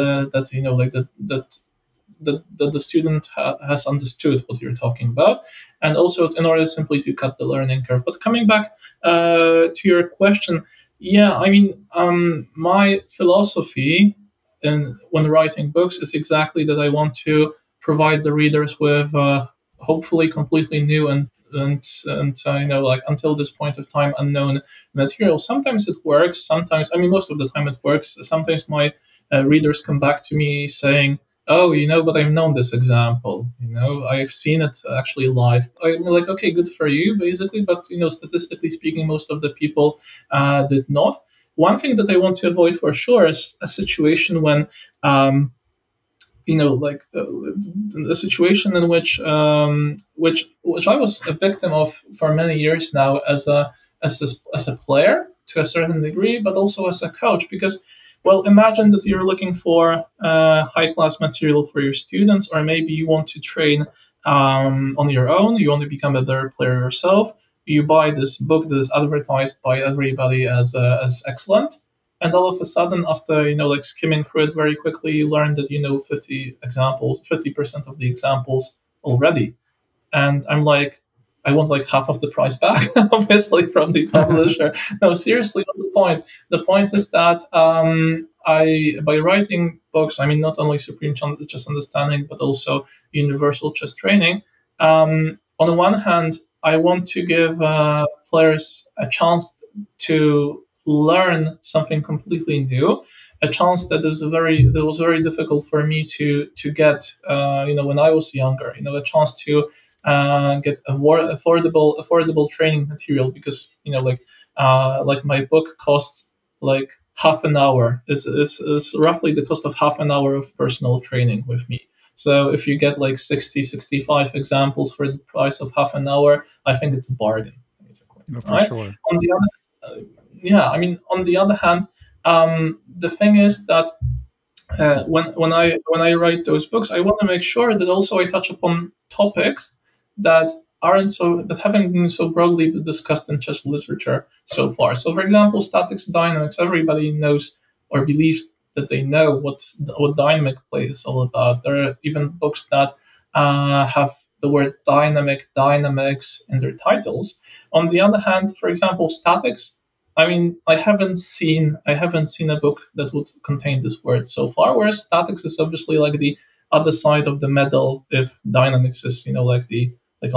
that the student has understood what you're talking about, and also in order simply to cut the learning curve. But coming back to your question, yeah, I mean, my philosophy when writing books is exactly that I want to provide the readers with hopefully completely new and until this point of time unknown material. Sometimes it works. Sometimes, I mean, most of the time it works. Sometimes my readers come back to me saying, "Oh, but I've known this example. I've seen it actually live." I'm like, "Okay, good for you, basically." But statistically speaking, most of the people did not. One thing that I want to avoid for sure is a situation when, a situation in which I was a victim of for many years now as a player to a certain degree, but also as a coach, because. Well, imagine that you're looking for high-class material for your students, or maybe you want to train on your own. You want to become a better player yourself. You buy this book that is advertised by everybody as excellent, and all of a sudden, after skimming through it very quickly, you learn that 50% of the examples already, and I'm like, I want like half of the price back, obviously, from the publisher. No, seriously, what's the point? The point is that by writing books, I mean, not only Supreme Chess Understanding, but also Universal Chess Training. On the one hand, I want to give players a chance to learn something completely new, a chance that was very difficult for me to get, when I was younger. A chance to get affordable training material, because like my book costs like half an hour. It's roughly the cost of half an hour of personal training with me. So if you get like 65 examples for the price of half an hour, I think it's a bargain, basically. For sure. On the other hand, the thing is that when I write those books, I want to make sure that also I touch upon topics that haven't been so broadly discussed in chess literature so far. So, for example, statics, dynamics. Everybody knows or believes that they know what dynamic play is all about. There are even books that have the word dynamics in their titles. On the other hand, for example, statics. I mean, I haven't seen a book that would contain this word so far. Whereas statics is obviously like the other side of the medal, if dynamics is on the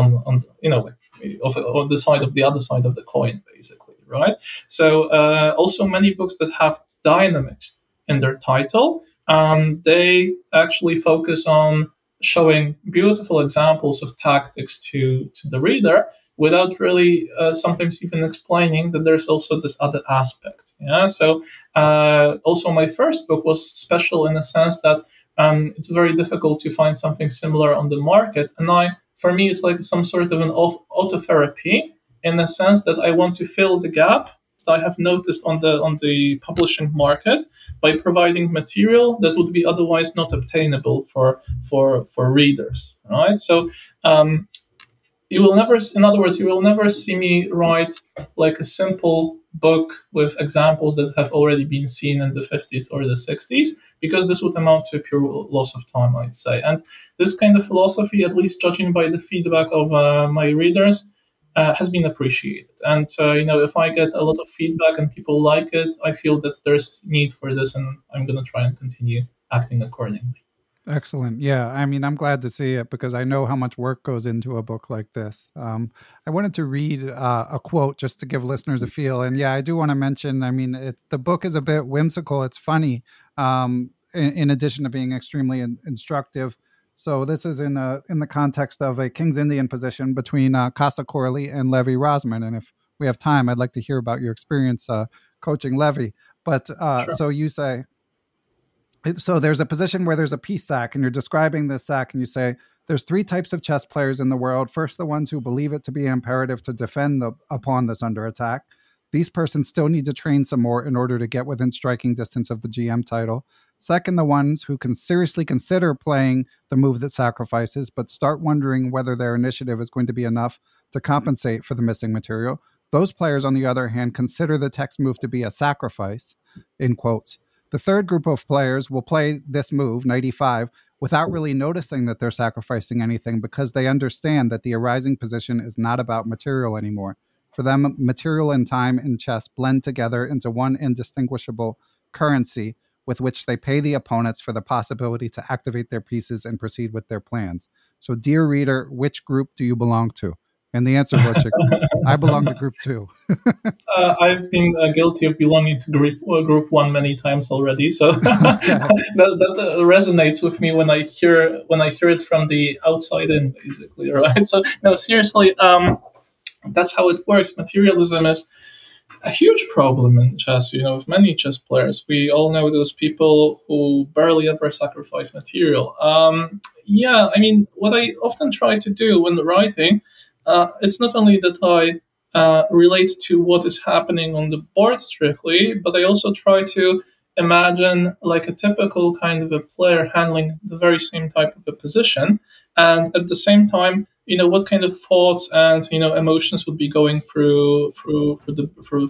side of the other side of the coin, basically, right? So also many books that have dynamics in their title, they actually focus on showing beautiful examples of tactics to the reader without really sometimes even explaining that there's also this other aspect. Yeah. So also my first book was special in the sense that it's very difficult to find something similar on the market, and for me it's like some sort of an autotherapy in the sense that I want to fill the gap that I have noticed on the publishing market by providing material that would be otherwise not obtainable for readers, right? So you will never see me write like a simple book with examples that have already been seen in the 50s or the 60s, because this would amount to a pure loss of time, I'd say. And this kind of philosophy, at least judging by the feedback of my readers, has been appreciated. And if I get a lot of feedback and people like it, I feel that there's need for this, and I'm going to try and continue acting accordingly. Excellent. Yeah, I mean, I'm glad to see it because I know how much work goes into a book like this. I wanted to read a quote just to give listeners a feel. And yeah, I do want to mention, I mean, the book is a bit whimsical. It's funny, in addition to being extremely instructive. So this is in the context of a King's Indian position between Casa Corley and Levy Rozman. And if we have time, I'd like to hear about your experience coaching Levy. But sure. So you say, so there's a position where there's a peace sack, and you're describing this sack, and you say, there's three types of chess players in the world. First, the ones who believe it to be imperative to defend a pawn that's under attack. These persons still need to train some more in order to get within striking distance of the GM title. Second, the ones who can seriously consider playing the move that sacrifices, but start wondering whether their initiative is going to be enough to compensate for the missing material. Those players, on the other hand, consider the text move to be a sacrifice, in quotes. The third group of players will play this move, Knight e5, without really noticing that they're sacrificing anything because they understand that the arising position is not about material anymore. For them, material and time in chess blend together into one indistinguishable currency with which they pay the opponents for the possibility to activate their pieces and proceed with their plans. So, dear reader, which group do you belong to? And the answer, Wojciech, I belong to group 2. I've been guilty of belonging to group 1 many times already, so that resonates with me when I hear it from the outside in, basically, right? So no, seriously, that's how it works. Materialism is a huge problem in chess. With many chess players, we all know those people who barely ever sacrifice material. What I often try to do when writing. It's not only that I relate to what is happening on the board strictly, but I also try to imagine like a typical kind of a player handling the very same type of a position, and at the same time, what kind of thoughts and emotions would be going through the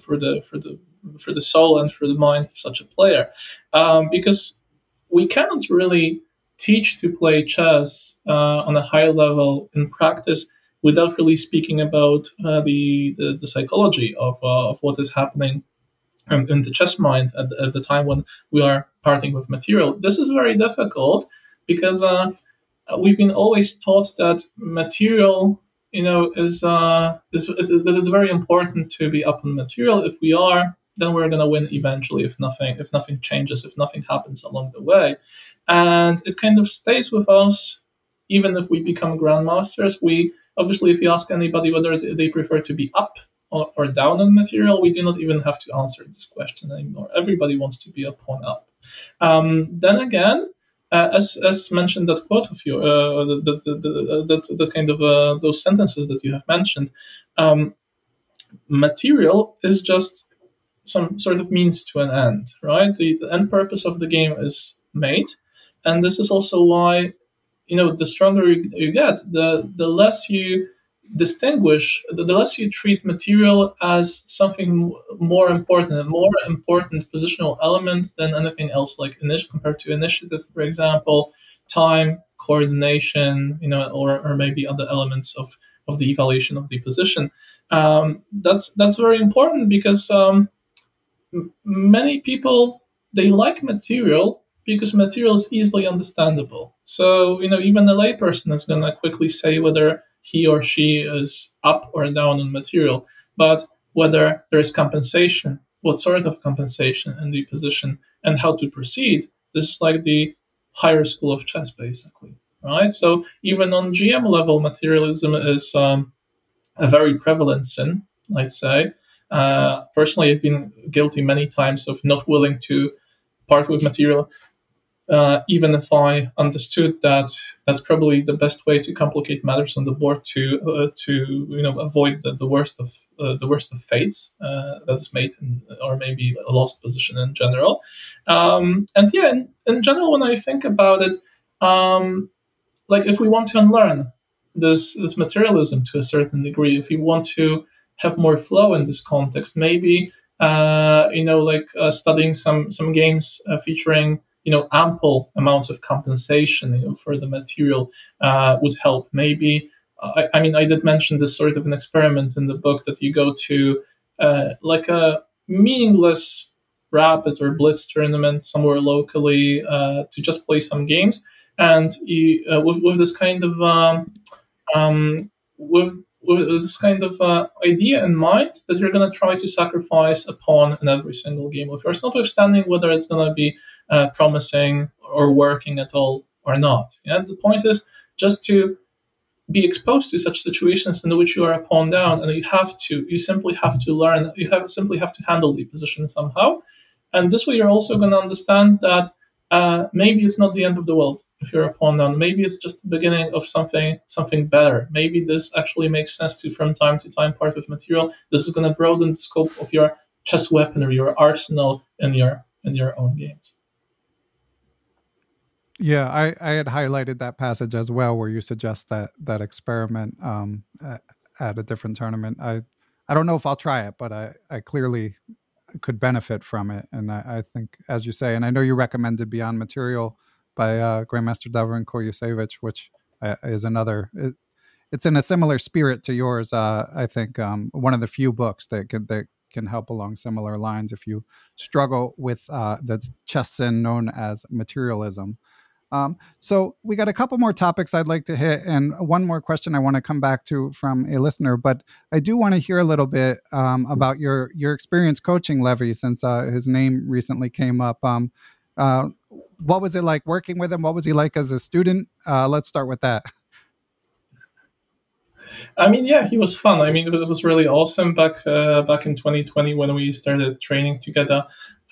soul and through the mind of such a player, because we cannot really teach to play chess on a high level in practice without really speaking about the psychology of what is happening in the chess mind at the time when we are parting with material. This is very difficult because we've been always taught that material, is very important to be up on material. If we are, then we're going to win eventually. If nothing changes, if nothing happens along the way, and it kind of stays with us, even if we become grandmasters. Obviously, if you ask anybody whether they prefer to be up or down on material, we do not even have to answer this question anymore. Everybody wants to be a pawn up. Then again, as mentioned, that quote of you, the kind of those sentences that you have mentioned, material is just some sort of means to an end, right? The end purpose of the game is mate, and this is also why. The stronger you get, the less you distinguish, the less you treat material as something more important, a more important positional element than anything else, like compared to initiative, for example, time, coordination, or maybe other elements of the evaluation of the position. That's very important because many people, they like material because material is easily understandable. So, even a layperson is going to quickly say whether he or she is up or down on material, but whether there is compensation, what sort of compensation in the position, and how to proceed. This is like the higher school of chess, basically, right? So even on GM level, materialism is a very prevalent sin, I'd say. Personally, I've been guilty many times of not willing to part with material, even if I understood that that's probably the best way to complicate matters on the board to avoid the worst of fates, that's mate or maybe a lost position in general. In general, when I think about it, like if we want to unlearn this materialism to a certain degree, if we want to have more flow in this context, maybe studying some games featuring ample amounts of compensation for the material would help. Maybe I did mention this sort of an experiment in the book that you go to like a meaningless rapid or blitz tournament somewhere locally to just play some games, and you with this kind of with this kind of idea in mind that you're going to try to sacrifice a pawn in every single game of yours, notwithstanding whether it's going to be promising or working at all or not. Yeah? The point is just to be exposed to such situations in which you are a pawn down, and you simply have to learn, simply have to handle the position somehow. And this way you're also going to understand that maybe it's not the end of the world if you're a pawn down. Maybe it's just the beginning of something better. Maybe this actually makes sense to, from time to time, part with material. This is going to broaden the scope of your chess weaponry, your arsenal in your own games. Yeah, I had highlighted that passage as well, where you suggest that experiment at a different tournament. I don't know if I'll try it, but I clearly could benefit from it, and I think, as you say, and I know you recommended Beyond Material by Grandmaster Davorin Koyusevich, which is another. It's in a similar spirit to yours. I think one of the few books that can help along similar lines if you struggle with the chess sin known as materialism. So we got a couple more topics I'd like to hit, and one more question I want to come back to from a listener. But I do want to hear a little bit about your experience coaching Levy, since his name recently came up. What was it like working with him? What was he like as a student? Let's start with that. I mean, yeah, he was fun. I mean, it was really awesome back in 2020 when we started training together.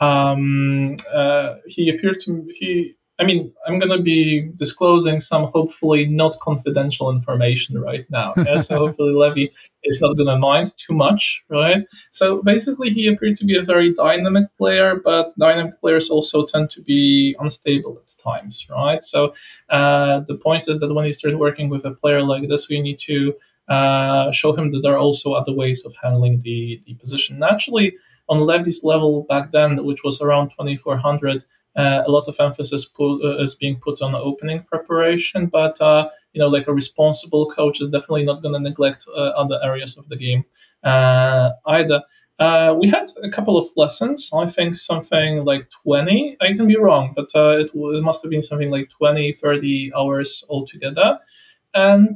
He appeared to he. I mean, I'm going to be disclosing some hopefully not confidential information right now. Yeah? So hopefully Levy is not going to mind too much, right? So basically he appeared to be a very dynamic player, but dynamic players also tend to be unstable at times, right? So the point is that when you start working with a player like this, we need to show him that there are also other ways of handling the position. Naturally, on Levy's level back then, which was around 2400, a lot of emphasis is being put on opening preparation, but like a responsible coach is definitely not going to neglect other areas of the game either. We had a couple of lessons. I think something like 20. I can be wrong, but it must have been something like 20, 30 hours altogether. And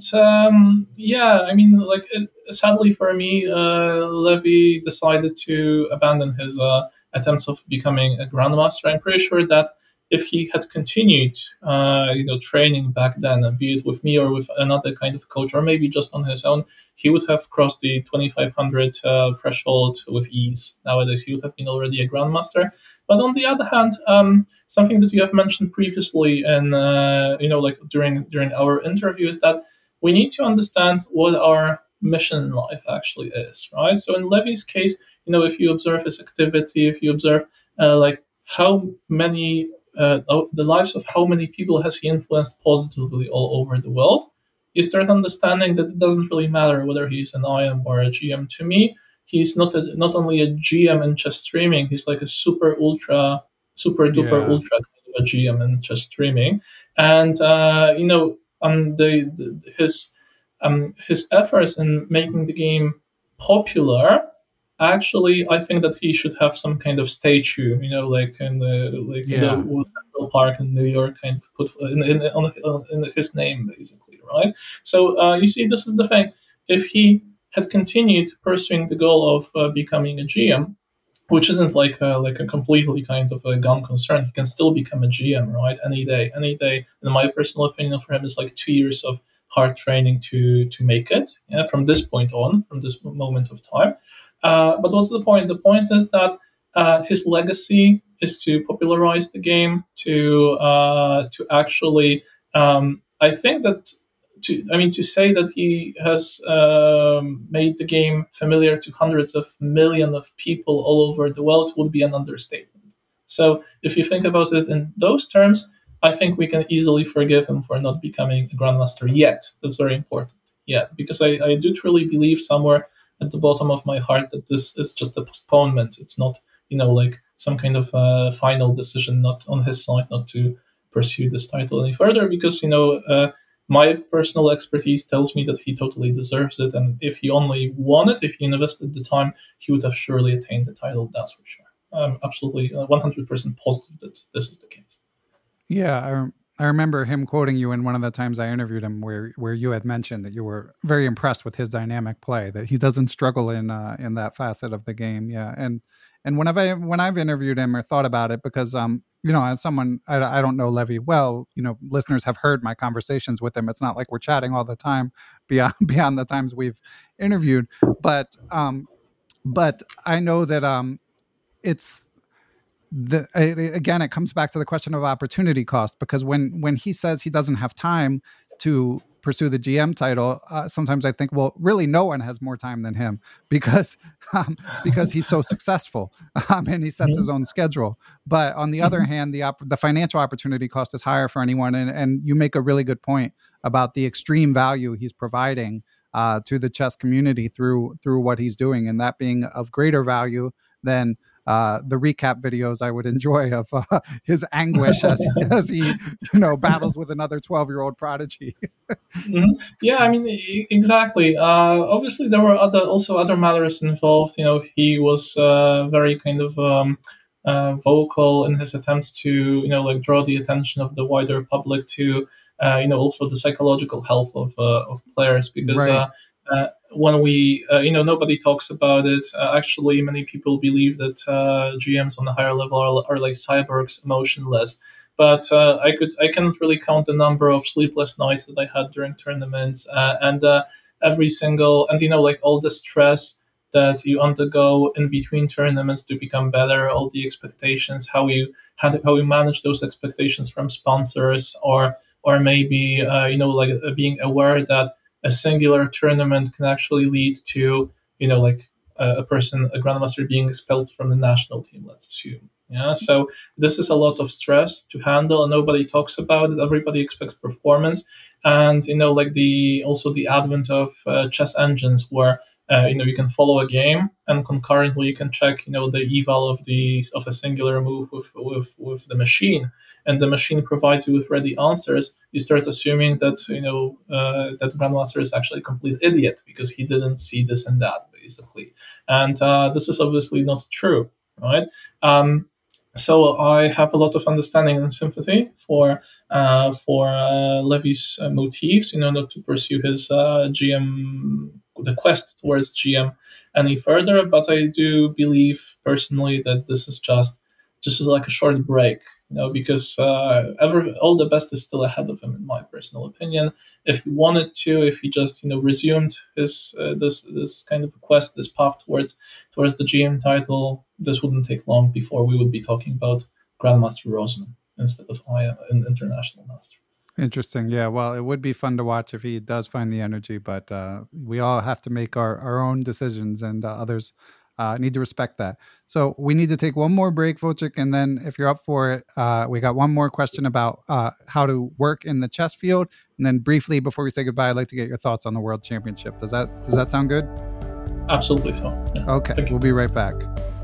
sadly for me, Levy decided to abandon his attempts of becoming a grandmaster. I'm pretty sure that if he had continued, training back then, be it with me or with another kind of coach, or maybe just on his own, he would have crossed the 2,500 threshold with ease. Nowadays, he would have been already a grandmaster. But on the other hand, something that you have mentioned previously, and during our interview, is that we need to understand what our mission in life actually is, right? So in Levy's case, if you observe his activity, if you observe how many the lives of how many people has he influenced positively all over the world, you start understanding that it doesn't really matter whether he's an IM or a GM. To me, he's not only a GM in chess streaming, he's like a super duper ultra kind of a GM in chess streaming. And his efforts in making the game popular, actually, I think that he should have some kind of statue, like in the Central Park in New York, kind of put in his name, basically, right? So you see, this is the thing. If he had continued pursuing the goal of becoming a GM, which isn't like a completely kind of a gone concern, he can still become a GM, right? Any day. In my personal opinion, for him, is like 2 years of hard training to make it. Yeah, from this point on, from this moment of time. But what's the point? The point is that his legacy is to popularize the game, to actually, I think that to say that he has made the game familiar to hundreds of millions of people all over the world would be an understatement. So if you think about it in those terms, I think we can easily forgive him for not becoming a grandmaster yet. That's very important. Yet, because I do truly believe somewhere at the bottom of my heart that this is just a postponement. It's not, like some kind of final decision, not on his side, not to pursue this title any further, because, my personal expertise tells me that he totally deserves it. And if he only won it, if he invested the time, he would have surely attained the title. That's for sure. I'm absolutely 100% positive that this is the case. Yeah, I remember him quoting you in one of the times I interviewed him, where you had mentioned that you were very impressed with his dynamic play, that he doesn't struggle in that facet of the game. Yeah, and when I've interviewed him or thought about it, because as someone I don't know Levy well, listeners have heard my conversations with him. It's not like we're chatting all the time beyond the times we've interviewed, but I know that it's. Again, it comes back to the question of opportunity cost, because when he says he doesn't have time to pursue the GM title, sometimes I think, well, really no one has more time than him because he's so successful and he sets his own schedule. But on the other hand, the financial opportunity cost is higher for anyone. And you make a really good point about the extreme value he's providing to the chess community through what he's doing, and that being of greater value than the recap videos I would enjoy of his anguish as he battles with another 12-year-old prodigy. Yeah, I mean, exactly. Obviously, there were also other matters involved. He was very kind of vocal in his attempts to draw the attention of the wider public to also the psychological health of players, because right. When we, nobody talks about it. Actually, many people believe that GMs on the higher level are like cyborgs, emotionless. But I can't really count the number of sleepless nights that I had during tournaments, and every single, and all the stress that you undergo in between tournaments to become better, all the expectations, how you manage those expectations from sponsors, or maybe being aware that a singular tournament can actually lead to a grandmaster being expelled from the national team, let's assume. Yeah, so this is a lot of stress to handle, and nobody talks about it. Everybody expects performance, and the advent of chess engines where you can follow a game and concurrently you can check the eval of a singular move with the machine, and the machine provides you with ready answers. You start assuming that that the grandmaster is actually a complete idiot because he didn't see this and that, basically, and this is obviously not true, right? So I have a lot of understanding and sympathy for Levy's motives, not to pursue his the quest towards GM any further. But I do believe personally that this is just like a short break, because all the best is still ahead of him, in my personal opinion. If he wanted to, if he just resumed his this kind of quest, this path towards the GM title, this wouldn't take long before we would be talking about Grandmaster Rosman instead of an international master. Interesting. Yeah, well, it would be fun to watch if he does find the energy, but we all have to make our own decisions, and others need to respect that. So we need to take one more break, Wojciech, and then if you're up for it, we got one more question about how to work in the chess field, and then briefly before we say goodbye, I'd like to get your thoughts on the World Championship. Does that sound good? Absolutely so. Yeah. Okay, we'll be right back.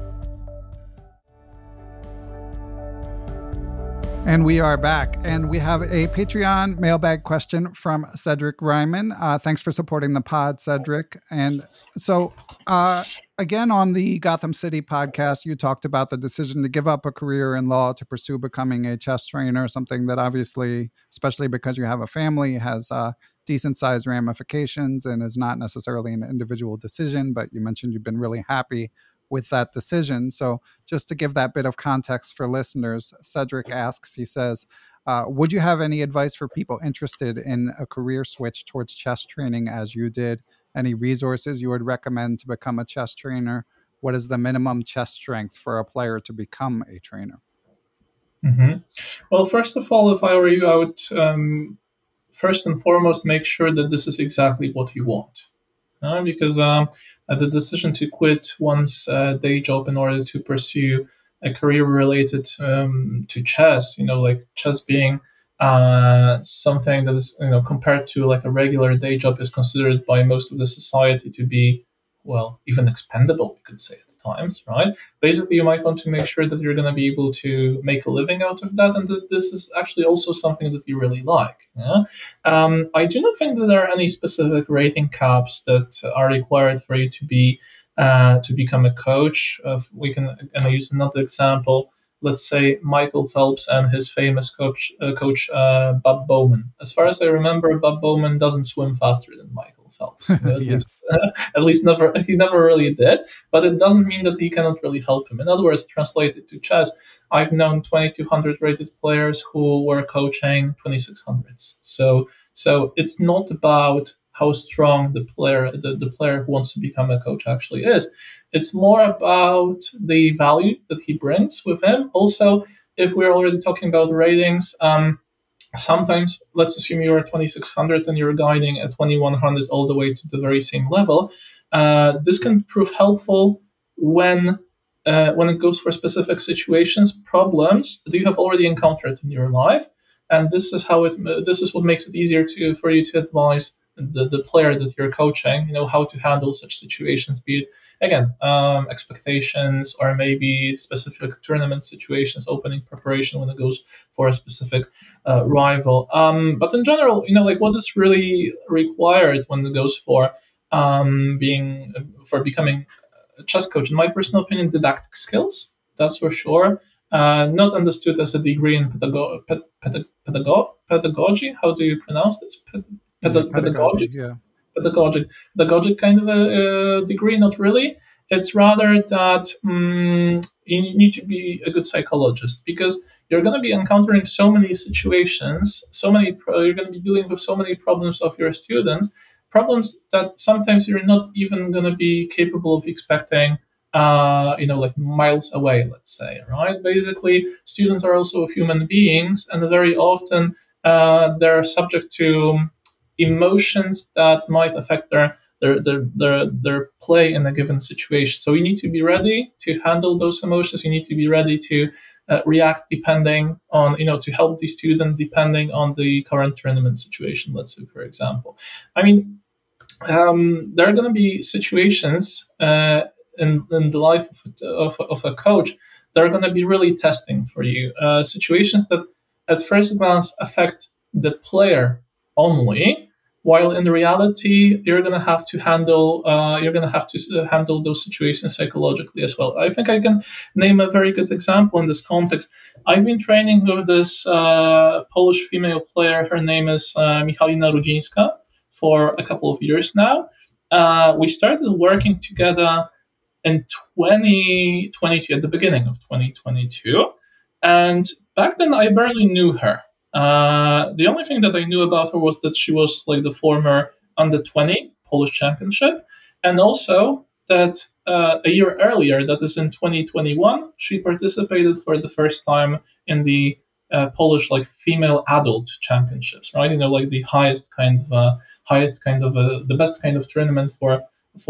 And we are back, and we have a Patreon mailbag question from Cedric Ryman. Thanks for supporting the pod, Cedric. And so, again, on the Gotham City podcast, you talked about the decision to give up a career in law to pursue becoming a chess trainer, something that obviously, especially because you have a family, has decent-sized ramifications and is not necessarily an individual decision, but you mentioned you've been really happy with that decision. So just to give that bit of context for listeners, Cedric asks, he says, would you have any advice for people interested in a career switch towards chess training as you did? Any resources you would recommend to become a chess trainer? What is the minimum chess strength for a player to become a trainer? Mm-hmm. Well, first of all, if I were you, I would first and foremost make sure that this is exactly what you want. Because the decision to quit one's day job in order to pursue a career related to chess, like chess being something that is, compared to like a regular day job, is considered by most of the society to be, well, even expendable, we could say at times, right? Basically, you might want to make sure that you're going to be able to make a living out of that, and that this is actually also something that you really like. Yeah? I do not think that there are any specific rating caps that are required for you to become a coach. We can use another example. Let's say Michael Phelps and his famous coach Bob Bowman. As far as I remember, Bob Bowman doesn't swim faster than Michael Phelps. At least he never really did. But it doesn't mean that he cannot really help him. In other words, translated to chess, I've known 2200 rated players who were coaching 2600s. So it's not about how strong the player who wants to become a coach actually is. It's more about the value that he brings with him. Also, if we're already talking about ratings, sometimes, let's assume you're at 2600 and you're guiding at 2100 all the way to the very same level. This can prove helpful when it goes for specific situations, problems that you have already encountered in your life, and this is what makes it easier for you to advise the player that you're coaching, how to handle such situations, be it again expectations or maybe specific tournament situations, opening preparation when it goes for a specific rival. But in general, what is really required when it goes for becoming a chess coach, in my personal opinion, didactic skills. That's for sure. Not understood as a degree in pedagogy. How do you pronounce this? Pedagogic. Yeah. Pedagogic kind of a degree. Not really. It's rather that you need to be a good psychologist, because you're going to be encountering so many situations, you're going to be dealing with so many problems of your students, problems that sometimes you're not even going to be capable of expecting, like miles away, let's say, right? Basically, students are also human beings, and very often they're subject to emotions that might affect their play in a given situation. So you need to be ready to handle those emotions. You need to be ready to react depending on, to help the student depending on the current tournament situation, let's say, for example. I mean, there are going to be situations in the life of a coach that are going to be really testing for you. Situations that at first glance affect the player only, while in reality you're going to have to handle those situations psychologically as well. I think I can name a very good example in this context. I've been training with this Polish female player. Her name is Michalina Rudzińska for a couple of years now. We started working together in 2022, at the beginning of 2022, and back then I barely knew her. The only thing that I knew about her was that she was like the former under-20 Polish championship, and also that a year earlier, that is in 2021, she participated for the first time in the Polish female adult championships, right? Like the highest kind of the best kind of tournament for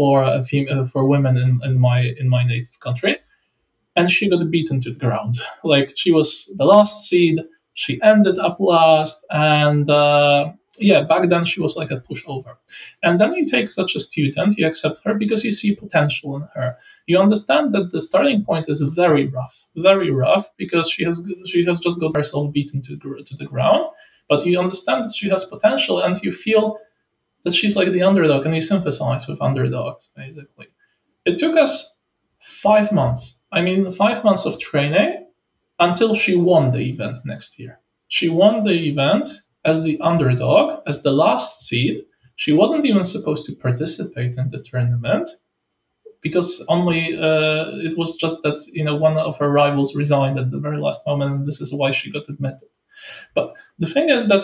women in my native country, and she got beaten to the ground. Like, she was the last seed. She ended up last, and back then she was like a pushover. And then you take such a student, you accept her because you see potential in her. You understand that the starting point is very rough, because she has just got herself beaten to the ground. But you understand that she has potential, and you feel that she's like the underdog, and you sympathize with underdogs, basically. It took us 5 months. 5 months of training, until she won the event next year. She won the event as the underdog, as the last seed. She wasn't even supposed to participate in the tournament, because only it was just that one of her rivals resigned at the very last moment, and this is why she got admitted. But the thing is that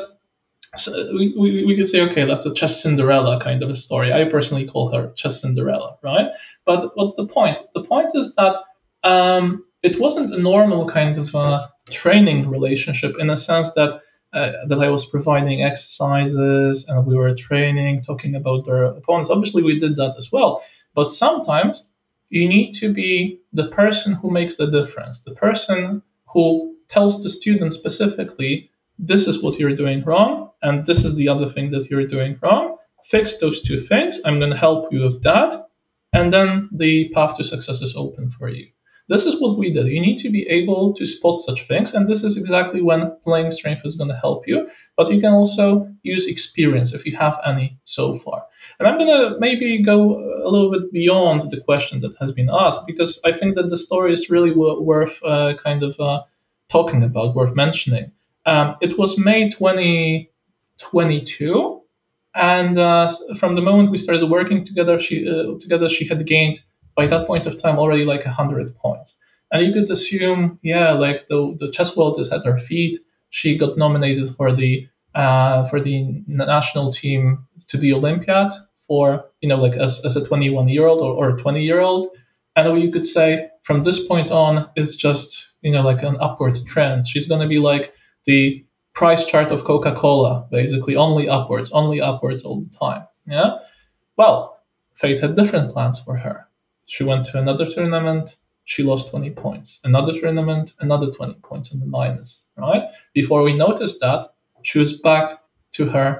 we could say, okay, that's a chess Cinderella kind of a story. I personally call her chess Cinderella, right? But what's the point? The point is that it wasn't a normal kind of training relationship, in a sense that I was providing exercises and we were training, talking about their opponents. Obviously, we did that as well. But sometimes you need to be the person who makes the difference, the person who tells the student specifically, this is what you're doing wrong, and this is the other thing that you're doing wrong. Fix those two things. I'm going to help you with that. And then the path to success is open for you. This is what we did. You need to be able to spot such things, and this is exactly when playing strength is going to help you. But you can also use experience if you have any so far. And I'm going to maybe go a little bit beyond the question that has been asked, because I think that the story is really worth talking about, worth mentioning. It was May 2022, and from the moment we started working together, she had gained, by that point of time, already like 100 points. And you could assume, the chess world is at her feet. She got nominated for the national team to the Olympiad as a 21-year-old or 20-year-old. And you could say from this point on, it's just, an upward trend. She's going to be like the price chart of Coca-Cola, basically only upwards all the time. Yeah. Well, fate had different plans for her. She went to another tournament. She lost 20 points. Another tournament, another 20 points in the minus. Right. Before we noticed that, she was back to her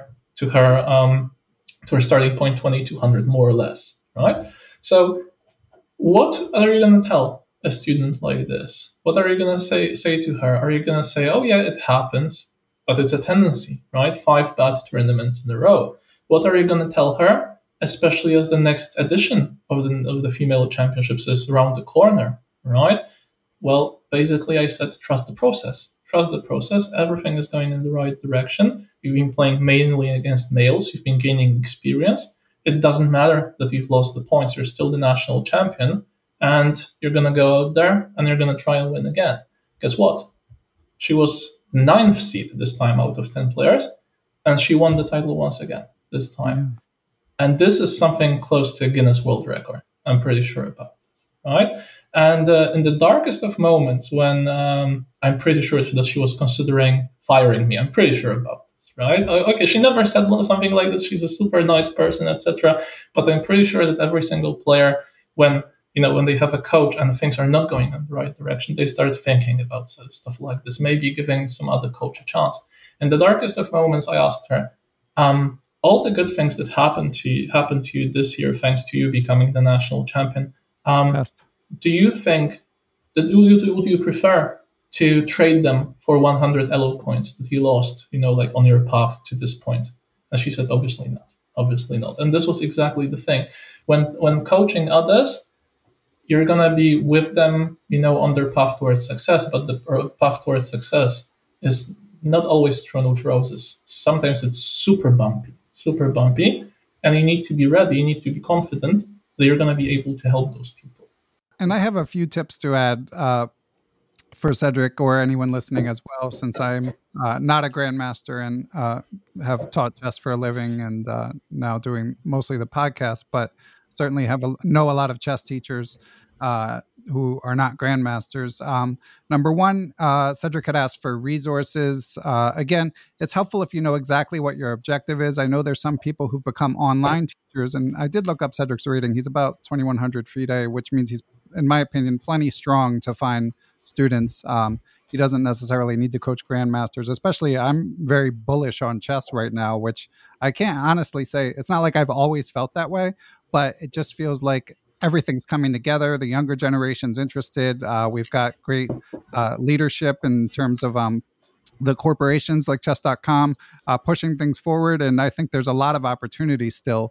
starting point 2200 more or less. Right. So, what are you going to tell a student like this? What are you going to say to her? Are you going to say, oh yeah, it happens, but it's a tendency, right? 5 bad tournaments in a row. What are you going to tell her, especially as the next edition of the female championships is around the corner, right? Well, basically I said, trust the process. Trust the process. Everything is going in the right direction. You've been playing mainly against males. You've been gaining experience. It doesn't matter that you've lost the points. You're still the national champion, and you're going to go out there and you're going to try and win again. Guess what? She was the 9th seed this time out of 10 players, and she won the title once again this time. Yeah. And this is something close to a Guinness World Record. I'm pretty sure about this, right? And in the darkest of moments, when I'm pretty sure that she was considering firing me, I'm pretty sure about this, right? Okay, she never said something like this. She's a super nice person, etc. But I'm pretty sure that every single player, when they have a coach and things are not going in the right direction, they start thinking about stuff like this, maybe giving some other coach a chance. In the darkest of moments, I asked her, all the good things that happened to you this year, thanks to you becoming the national champion, do you think that would you prefer to trade them for 100 Elo coins that you lost, like on your path to this point? And she said, obviously not. And this was exactly the thing. When coaching others, you're going to be with them, on their path towards success, but the path towards success is not always strewn with roses. Sometimes it's super bumpy, and you need to be ready, you need to be confident that you're going to be able to help those people. And I have a few tips to add for Cedric or anyone listening as well, since I'm not a grandmaster and have taught chess for a living and now doing mostly the podcast, but certainly know a lot of chess teachers who are not grandmasters. Number one, Cedric had asked for resources. Again, it's helpful if you know exactly what your objective is. I know there's some people who've become online teachers, and I did look up Cedric's rating. He's about 2,100 FIDE, which means he's, in my opinion, plenty strong to find students. He doesn't necessarily need to coach grandmasters, especially I'm very bullish on chess right now, which I can't honestly say. It's not like I've always felt that way, but it just feels like everything's coming together. The younger generation's interested. We've got great leadership in terms of the corporations like chess.com pushing things forward. And I think there's a lot of opportunity still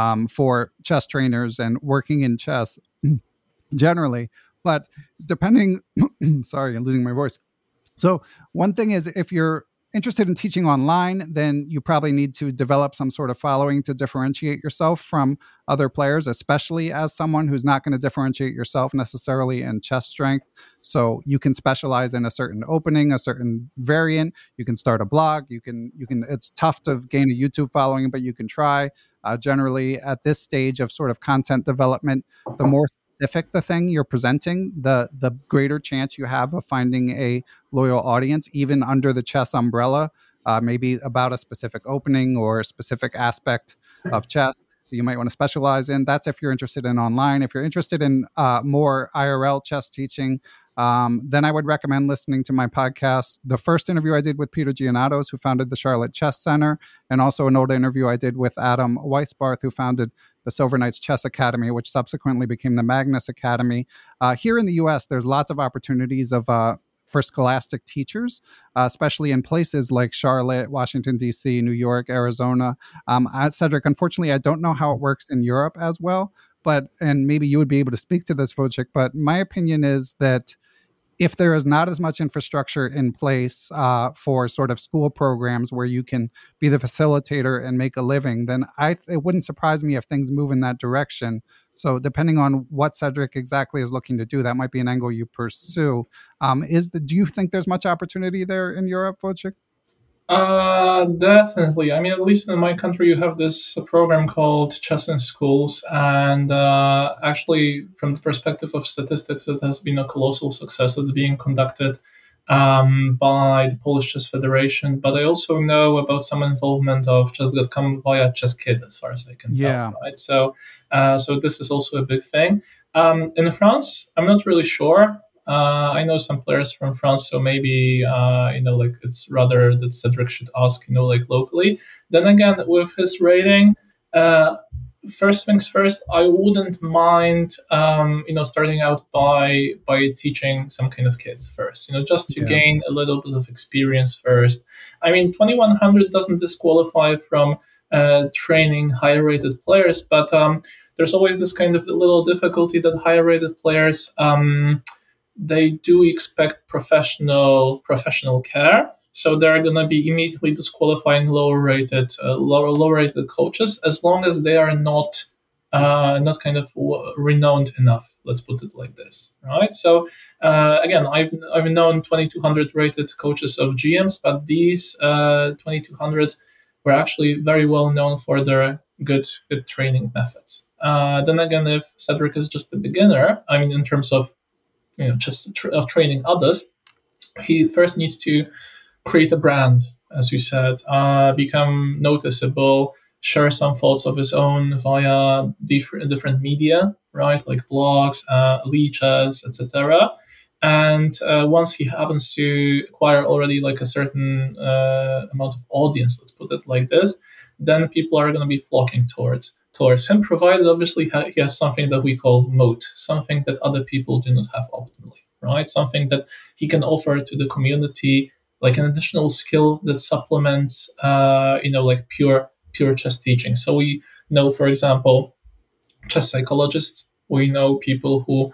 for chess trainers and working in chess generally. But depending, sorry, I'm losing my voice. So one thing is, if you're interested in teaching online, then you probably need to develop some sort of following to differentiate yourself from other players, especially as someone who's not going to differentiate yourself necessarily in chess strength. So you can specialize in a certain opening, a certain variant. You can start a blog. You can. It's tough to gain a YouTube following, but you can try. Generally, at this stage of sort of content development, the more specific the thing you're presenting, the greater chance you have of finding a loyal audience, even under the chess umbrella, maybe about a specific opening or a specific aspect of chess that you might want to specialize in. That's if you're interested in online. If you're interested in more IRL chess teaching, then I would recommend listening to my podcast. The first interview I did with Peter Giannatos, who founded the Charlotte Chess Center, and also an old interview I did with Adam Weisbarth, who founded the Silver Knights Chess Academy, which subsequently became the Magnus Academy. Here in the U.S., there's lots of opportunities for scholastic teachers, especially in places like Charlotte, Washington, D.C., New York, Arizona. Cedric, unfortunately, I don't know how it works in Europe as well, and maybe you would be able to speak to this, Wojciech, but my opinion is that if there is not as much infrastructure in place for sort of school programs where you can be the facilitator and make a living, then it wouldn't surprise me if things move in that direction. So depending on what Cedric exactly is looking to do, that might be an angle you pursue. Do you think there's much opportunity there in Europe, Wojciech? Definitely. I mean, at least in my country, you have this program called Chess in Schools. And actually, from the perspective of statistics, it has been a colossal success. It's being conducted by the Polish Chess Federation, but I also know about some involvement of Chess.com via ChessKid, as far as I can tell. Right? So this is also a big thing. In France, I'm not really sure. I know some players from France, so maybe it's rather that Cedric should ask, locally. Then again, with his rating, first things first, I wouldn't mind, starting out by teaching some kind of kids first, just to gain a little bit of experience first. I mean, 2100 doesn't disqualify from training higher rated players, but there's always this kind of little difficulty that higher rated players, they do expect professional care. So they're going to be immediately disqualifying lower rated coaches as long as they are not kind of renowned enough. Let's put it like this, right? So again, I've known 2200 rated coaches of GMs, but these 2200s were actually very well known for their good training methods. Then again, if Cedric is just a beginner, I mean, in terms of of training others, he first needs to create a brand, as you said, become noticeable, share some thoughts of his own via different media, right, like blogs, leeches, etc. And once he happens to acquire already like a certain amount of audience, let's put it like this, then people are going to be flocking towards him, provided obviously he has something that we call moat, something that other people do not have optimally, right? Something that he can offer to the community, like an additional skill that supplements, like pure chess teaching. So we know, for example, chess psychologists. We know people who,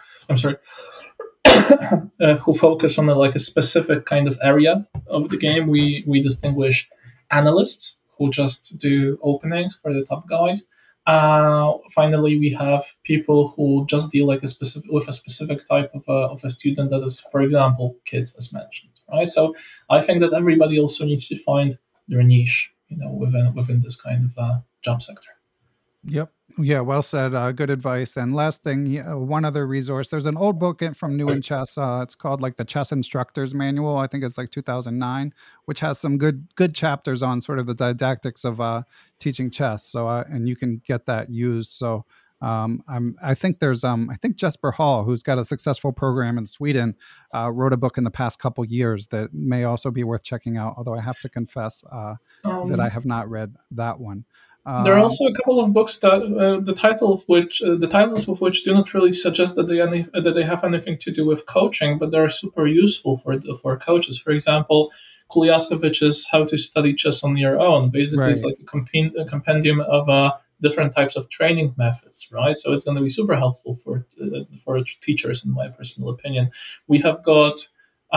who focus on a specific kind of area of the game. We distinguish analysts who just do openings for the top guys. Finally, we have people who just deal with a specific type of a student that is, for example, kids, as mentioned, right? So I think that everybody also needs to find their niche, within this kind of job sector. Yep. Yeah, well said. Good advice. And last thing, one other resource. There's an old book from New in Chess. It's called like the Chess Instructor's Manual. I think it's like 2009, which has some good chapters on sort of the didactics of teaching chess. So and you can get that used. So I think there's I think Jesper Hall, who's got a successful program in Sweden, wrote a book in the past couple years that may also be worth checking out. Although I have to confess that I have not read that one. There are also a couple of books that the titles of which do not really suggest that they have anything to do with coaching, but they're super useful for coaches. For example, Kuliasevich's How to Study Chess on Your Own. Basically, right. It's like a compendium of different types of training methods, right? So it's going to be super helpful for teachers, in my personal opinion. We have got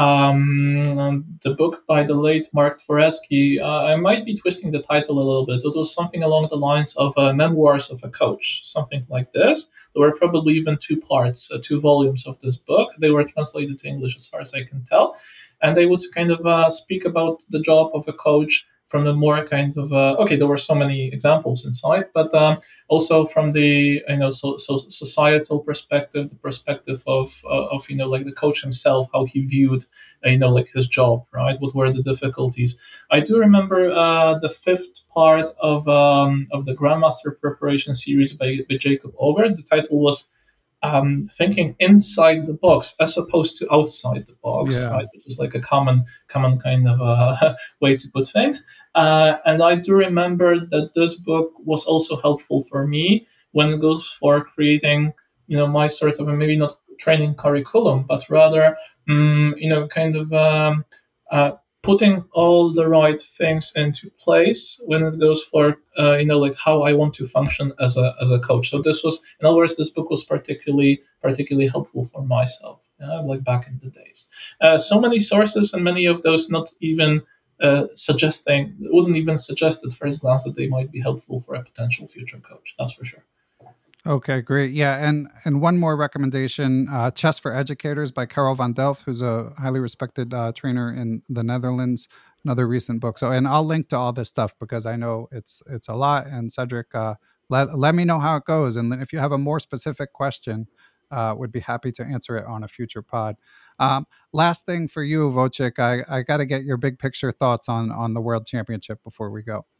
the book by the late Mark Dvoretsky. I might be twisting the title a little bit. It was something along the lines of Memoirs of a Coach, something like this. There were probably even 2 parts, 2 volumes of this book. They were translated to English, as far as I can tell, and they would kind of speak about the job of a coach from a more kind of there were so many examples inside, but also from the societal perspective, the perspective of like the coach himself, how he viewed like his job, right? What were the difficulties? I do remember the 5th part of the Grandmaster Preparation series by Jacob Ogre. The title was thinking inside the box as opposed to outside the box, right? Which is like a common kind of way to put things. And I do remember that this book was also helpful for me when it goes for creating, my sort of maybe not training curriculum, but rather, kind of putting all the right things into place when it goes for, like how I want to function as a coach. So this was, in other words, this book was particularly helpful for myself, like back in the days. So many sources, and many of those not even wouldn't even suggest at first glance that they might be helpful for a potential future coach. That's for sure. Okay, great. Yeah, and one more recommendation, Chess for Educators by Karel van Delft, who's a highly respected trainer in the Netherlands, another recent book. So, and I'll link to all this stuff because I know it's a lot. And Cedric, let me know how it goes. And if you have a more specific question, would be happy to answer it on a future pod. Last thing for you, Wojciech, I got to get your big picture thoughts on the World Championship before we go.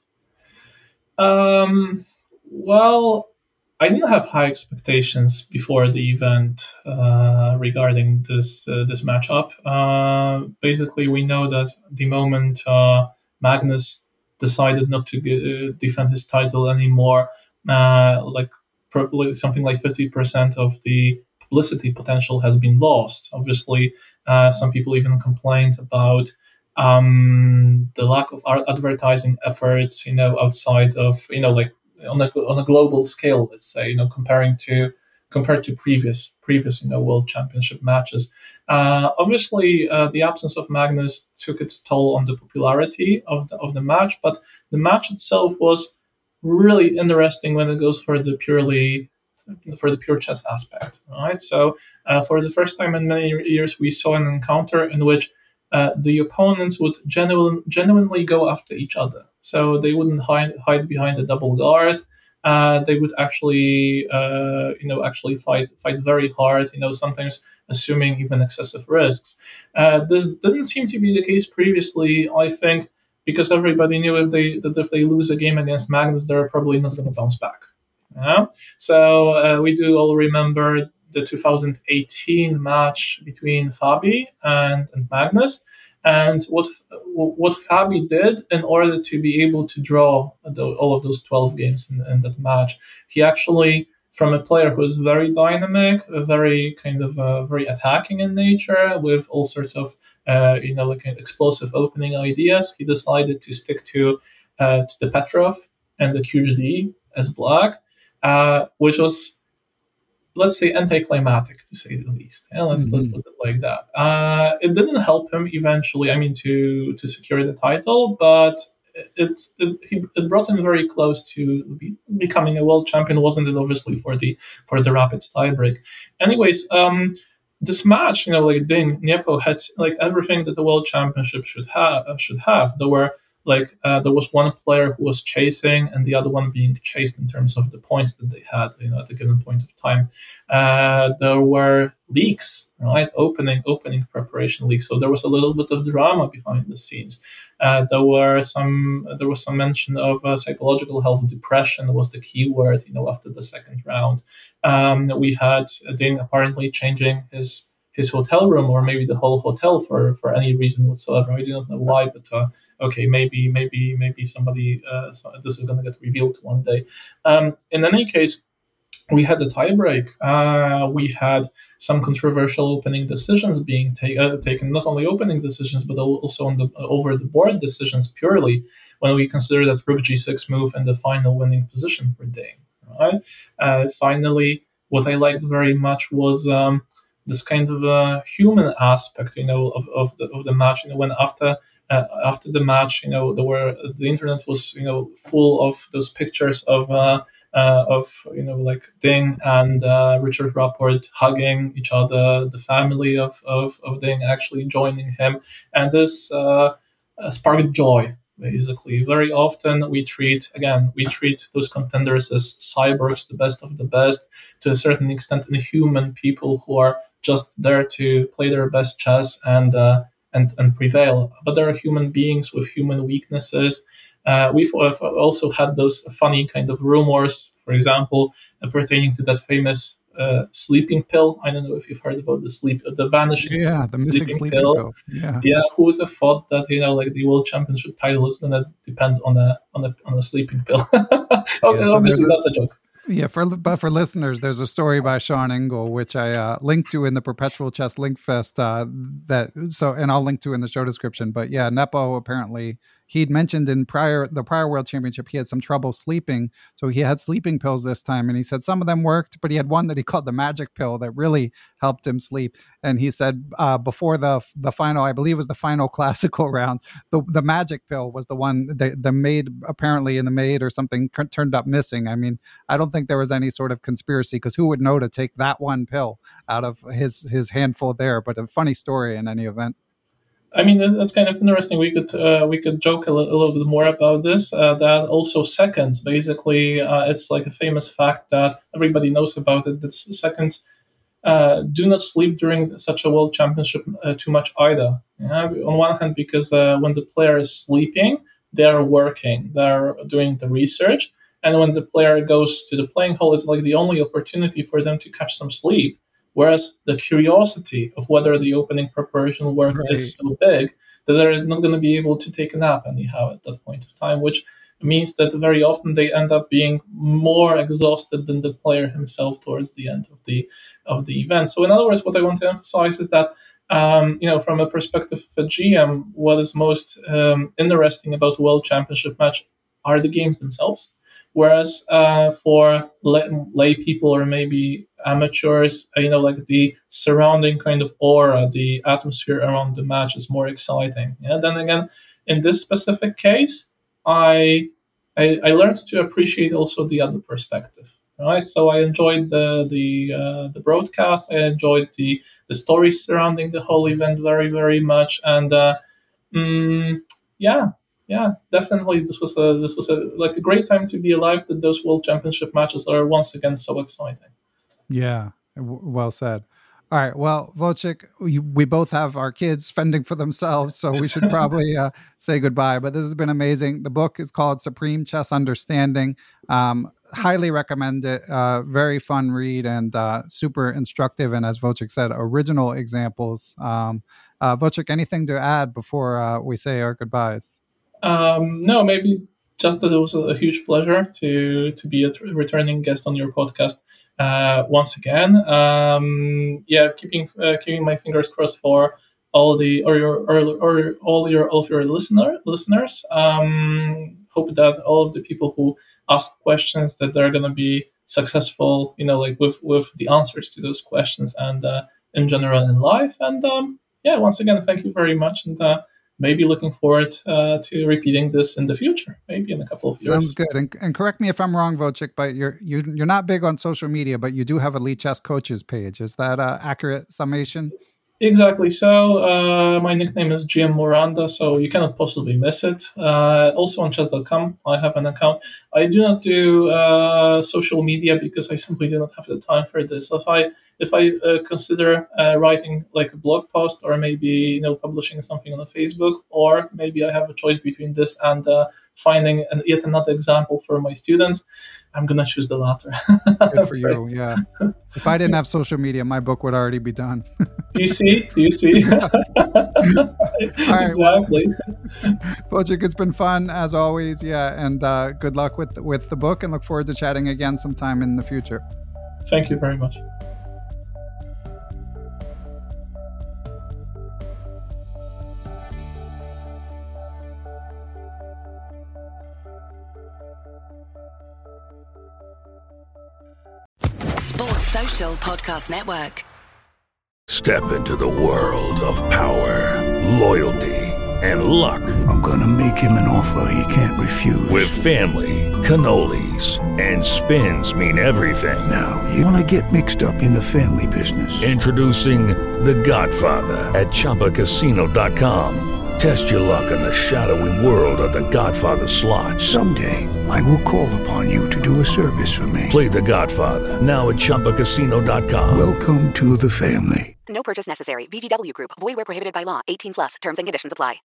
Well, I didn't have high expectations before the event regarding this matchup. Basically, we know that the moment Magnus decided not to defend his title anymore, probably something like 50% of the publicity potential has been lost. Obviously, some people even complained about the lack of advertising efforts, outside of, on a global scale, let's say, compared to previous, World Championship matches. Obviously, the absence of Magnus took its toll on the popularity of the match, but the match itself was really interesting when it goes for the pure chess aspect, right? So, for the first time in many years, we saw an encounter in which the opponents would genuinely go after each other. So they wouldn't hide behind a double guard. They would actually fight very hard. Sometimes assuming even excessive risks. This didn't seem to be the case previously, I think, because everybody knew that if they lose a game against Magnus, they're probably not going to bounce back. Yeah? So we do all remember the 2018 match between Fabi and Magnus, and what Fabi did in order to be able to draw all of those 12 games in that match. He actually, from a player who is very dynamic, very very attacking in nature, with all sorts of explosive opening ideas, he decided to stick to the Petrov and the QHD as black, which was, let's say, anticlimactic, to say the least. Yeah, let's put it like that. It didn't help him eventually, to secure the title, but it brought him very close to becoming a world champion, wasn't it? Obviously, for the rapid tiebreak. Anyways, this match, Ding Niepo had everything that the world championship should have. There was one player who was chasing and the other one being chased in terms of the points that they had, at a given point of time. There were leaks, right? Opening preparation leaks. So there was a little bit of drama behind the scenes. There was some mention of psychological health. Depression was the key word, after the second round. We had Ding apparently changing his hotel room, or maybe the whole hotel, for any reason whatsoever. I do not know why, but okay, maybe somebody, this is going to get revealed one day. In any case, we had the tiebreak. We had some controversial opening decisions being taken, not only opening decisions, but also on the over-the-board decisions purely, when we consider that Rook G6 move in the final winning position for Ding. Right? Finally, what I liked very much was this kind of human aspect, of the match. When after the match, the internet was, full of those pictures of Ding and Richard Rapport hugging each other, the family of Ding actually joining him, and this sparked joy. Basically, very often we treat those contenders as cyborgs, the best of the best, to a certain extent, inhuman people who are just there to play their best chess and prevail. But there are human beings with human weaknesses. We've also had those funny kind of rumors, for example, pertaining to that famous sleeping pill. I don't know if you've heard about the vanishing the missing sleeping pill. Yeah, who would have thought that the world championship title is going to depend on a sleeping pill? Obviously, that's a joke. Yeah, but for listeners, there's a story by Sean Engel, which I linked to in the Perpetual Chess Link Fest, and I'll link to in the show description. But yeah, Nepo apparently, he'd mentioned in the prior World Championship, he had some trouble sleeping. So he had sleeping pills this time. And he said some of them worked, but he had one that he called the magic pill that really helped him sleep. And he said before the final, I believe it was the final classical round, the magic pill was the one that the maid, apparently in the maid or something, turned up missing. I mean, I don't think there was any sort of conspiracy, because who would know to take that one pill out of his handful there? But a funny story in any event. I mean, that's kind of interesting. We could joke a little bit more about this. That also seconds, basically, it's like a famous fact that everybody knows about it. That seconds do not sleep during such a World Championship too much either. Yeah? On one hand, because when the player is sleeping, they are working, they're doing the research, and when the player goes to the playing hall, it's like the only opportunity for them to catch some sleep. Whereas the curiosity of whether the opening preparation work is so big that they're not going to be able to take a nap anyhow at that point of time, which means that very often they end up being more exhausted than the player himself towards the end of the event. So in other words, what I want to emphasize is that from a perspective of a GM, what is most interesting about a World Championship match are the games themselves. Whereas for lay people or maybe amateurs, like the surrounding kind of aura, the atmosphere around the match is more exciting. Yeah. Then again, in this specific case, I learned to appreciate also the other perspective. Right. So I enjoyed the broadcast. I enjoyed the stories surrounding the whole event very, very much. And yeah, definitely. This was a great time to be alive. That those World Championship matches are once again so exciting. Yeah, well said. All right. Well, Wojciech, we both have our kids fending for themselves, so we should probably say goodbye. But this has been amazing. The book is called Supreme Chess Understanding. Highly recommend it. Very fun read and super instructive. And as Wojciech said, original examples. Wojciech, anything to add before we say our goodbyes? No, maybe just that it was a huge pleasure to be a returning guest on your podcast once again. Keeping my fingers crossed for all of your listeners. Hope that all of the people who ask questions, that they're going to be successful, with the answers to those questions and in general in life. And once again, thank you very much. And maybe looking forward to repeating this in the future, maybe in a couple of years. Sounds good. And correct me if I'm wrong, Wojciech, but you're not big on social media, but you do have a Elite Chess Coaches page. Is that an accurate summation? Exactly. So my nickname is GM Miranda, so you cannot possibly miss it. Also on chess.com, I have an account. I do not do social media because I simply do not have the time for this. If I consider writing like a blog post or maybe publishing something on Facebook, or maybe I have a choice between this and finding yet another example for my students, I'm going to choose the latter. Good for you, yeah. If I didn't have social media, my book would already be done. You see? All right, exactly. Wojciech, it's been fun as always, and good luck with the book, and look forward to chatting again sometime in the future. Thank you very much. Sports Social Podcast Network. Step into the world of power, loyalty, and luck. I'm gonna make him an offer he can't refuse. With family, cannolis, and spins mean everything. Now, you wanna get mixed up in the family business. Introducing The Godfather at ChumbaCasino.com. Test your luck in the shadowy world of The Godfather slot. Someday, I will call upon you to do a service for me. Play The Godfather now at ChumbaCasino.com. Welcome to the family. No purchase necessary. VGW Group. Void where prohibited by law. 18+. Terms and conditions apply.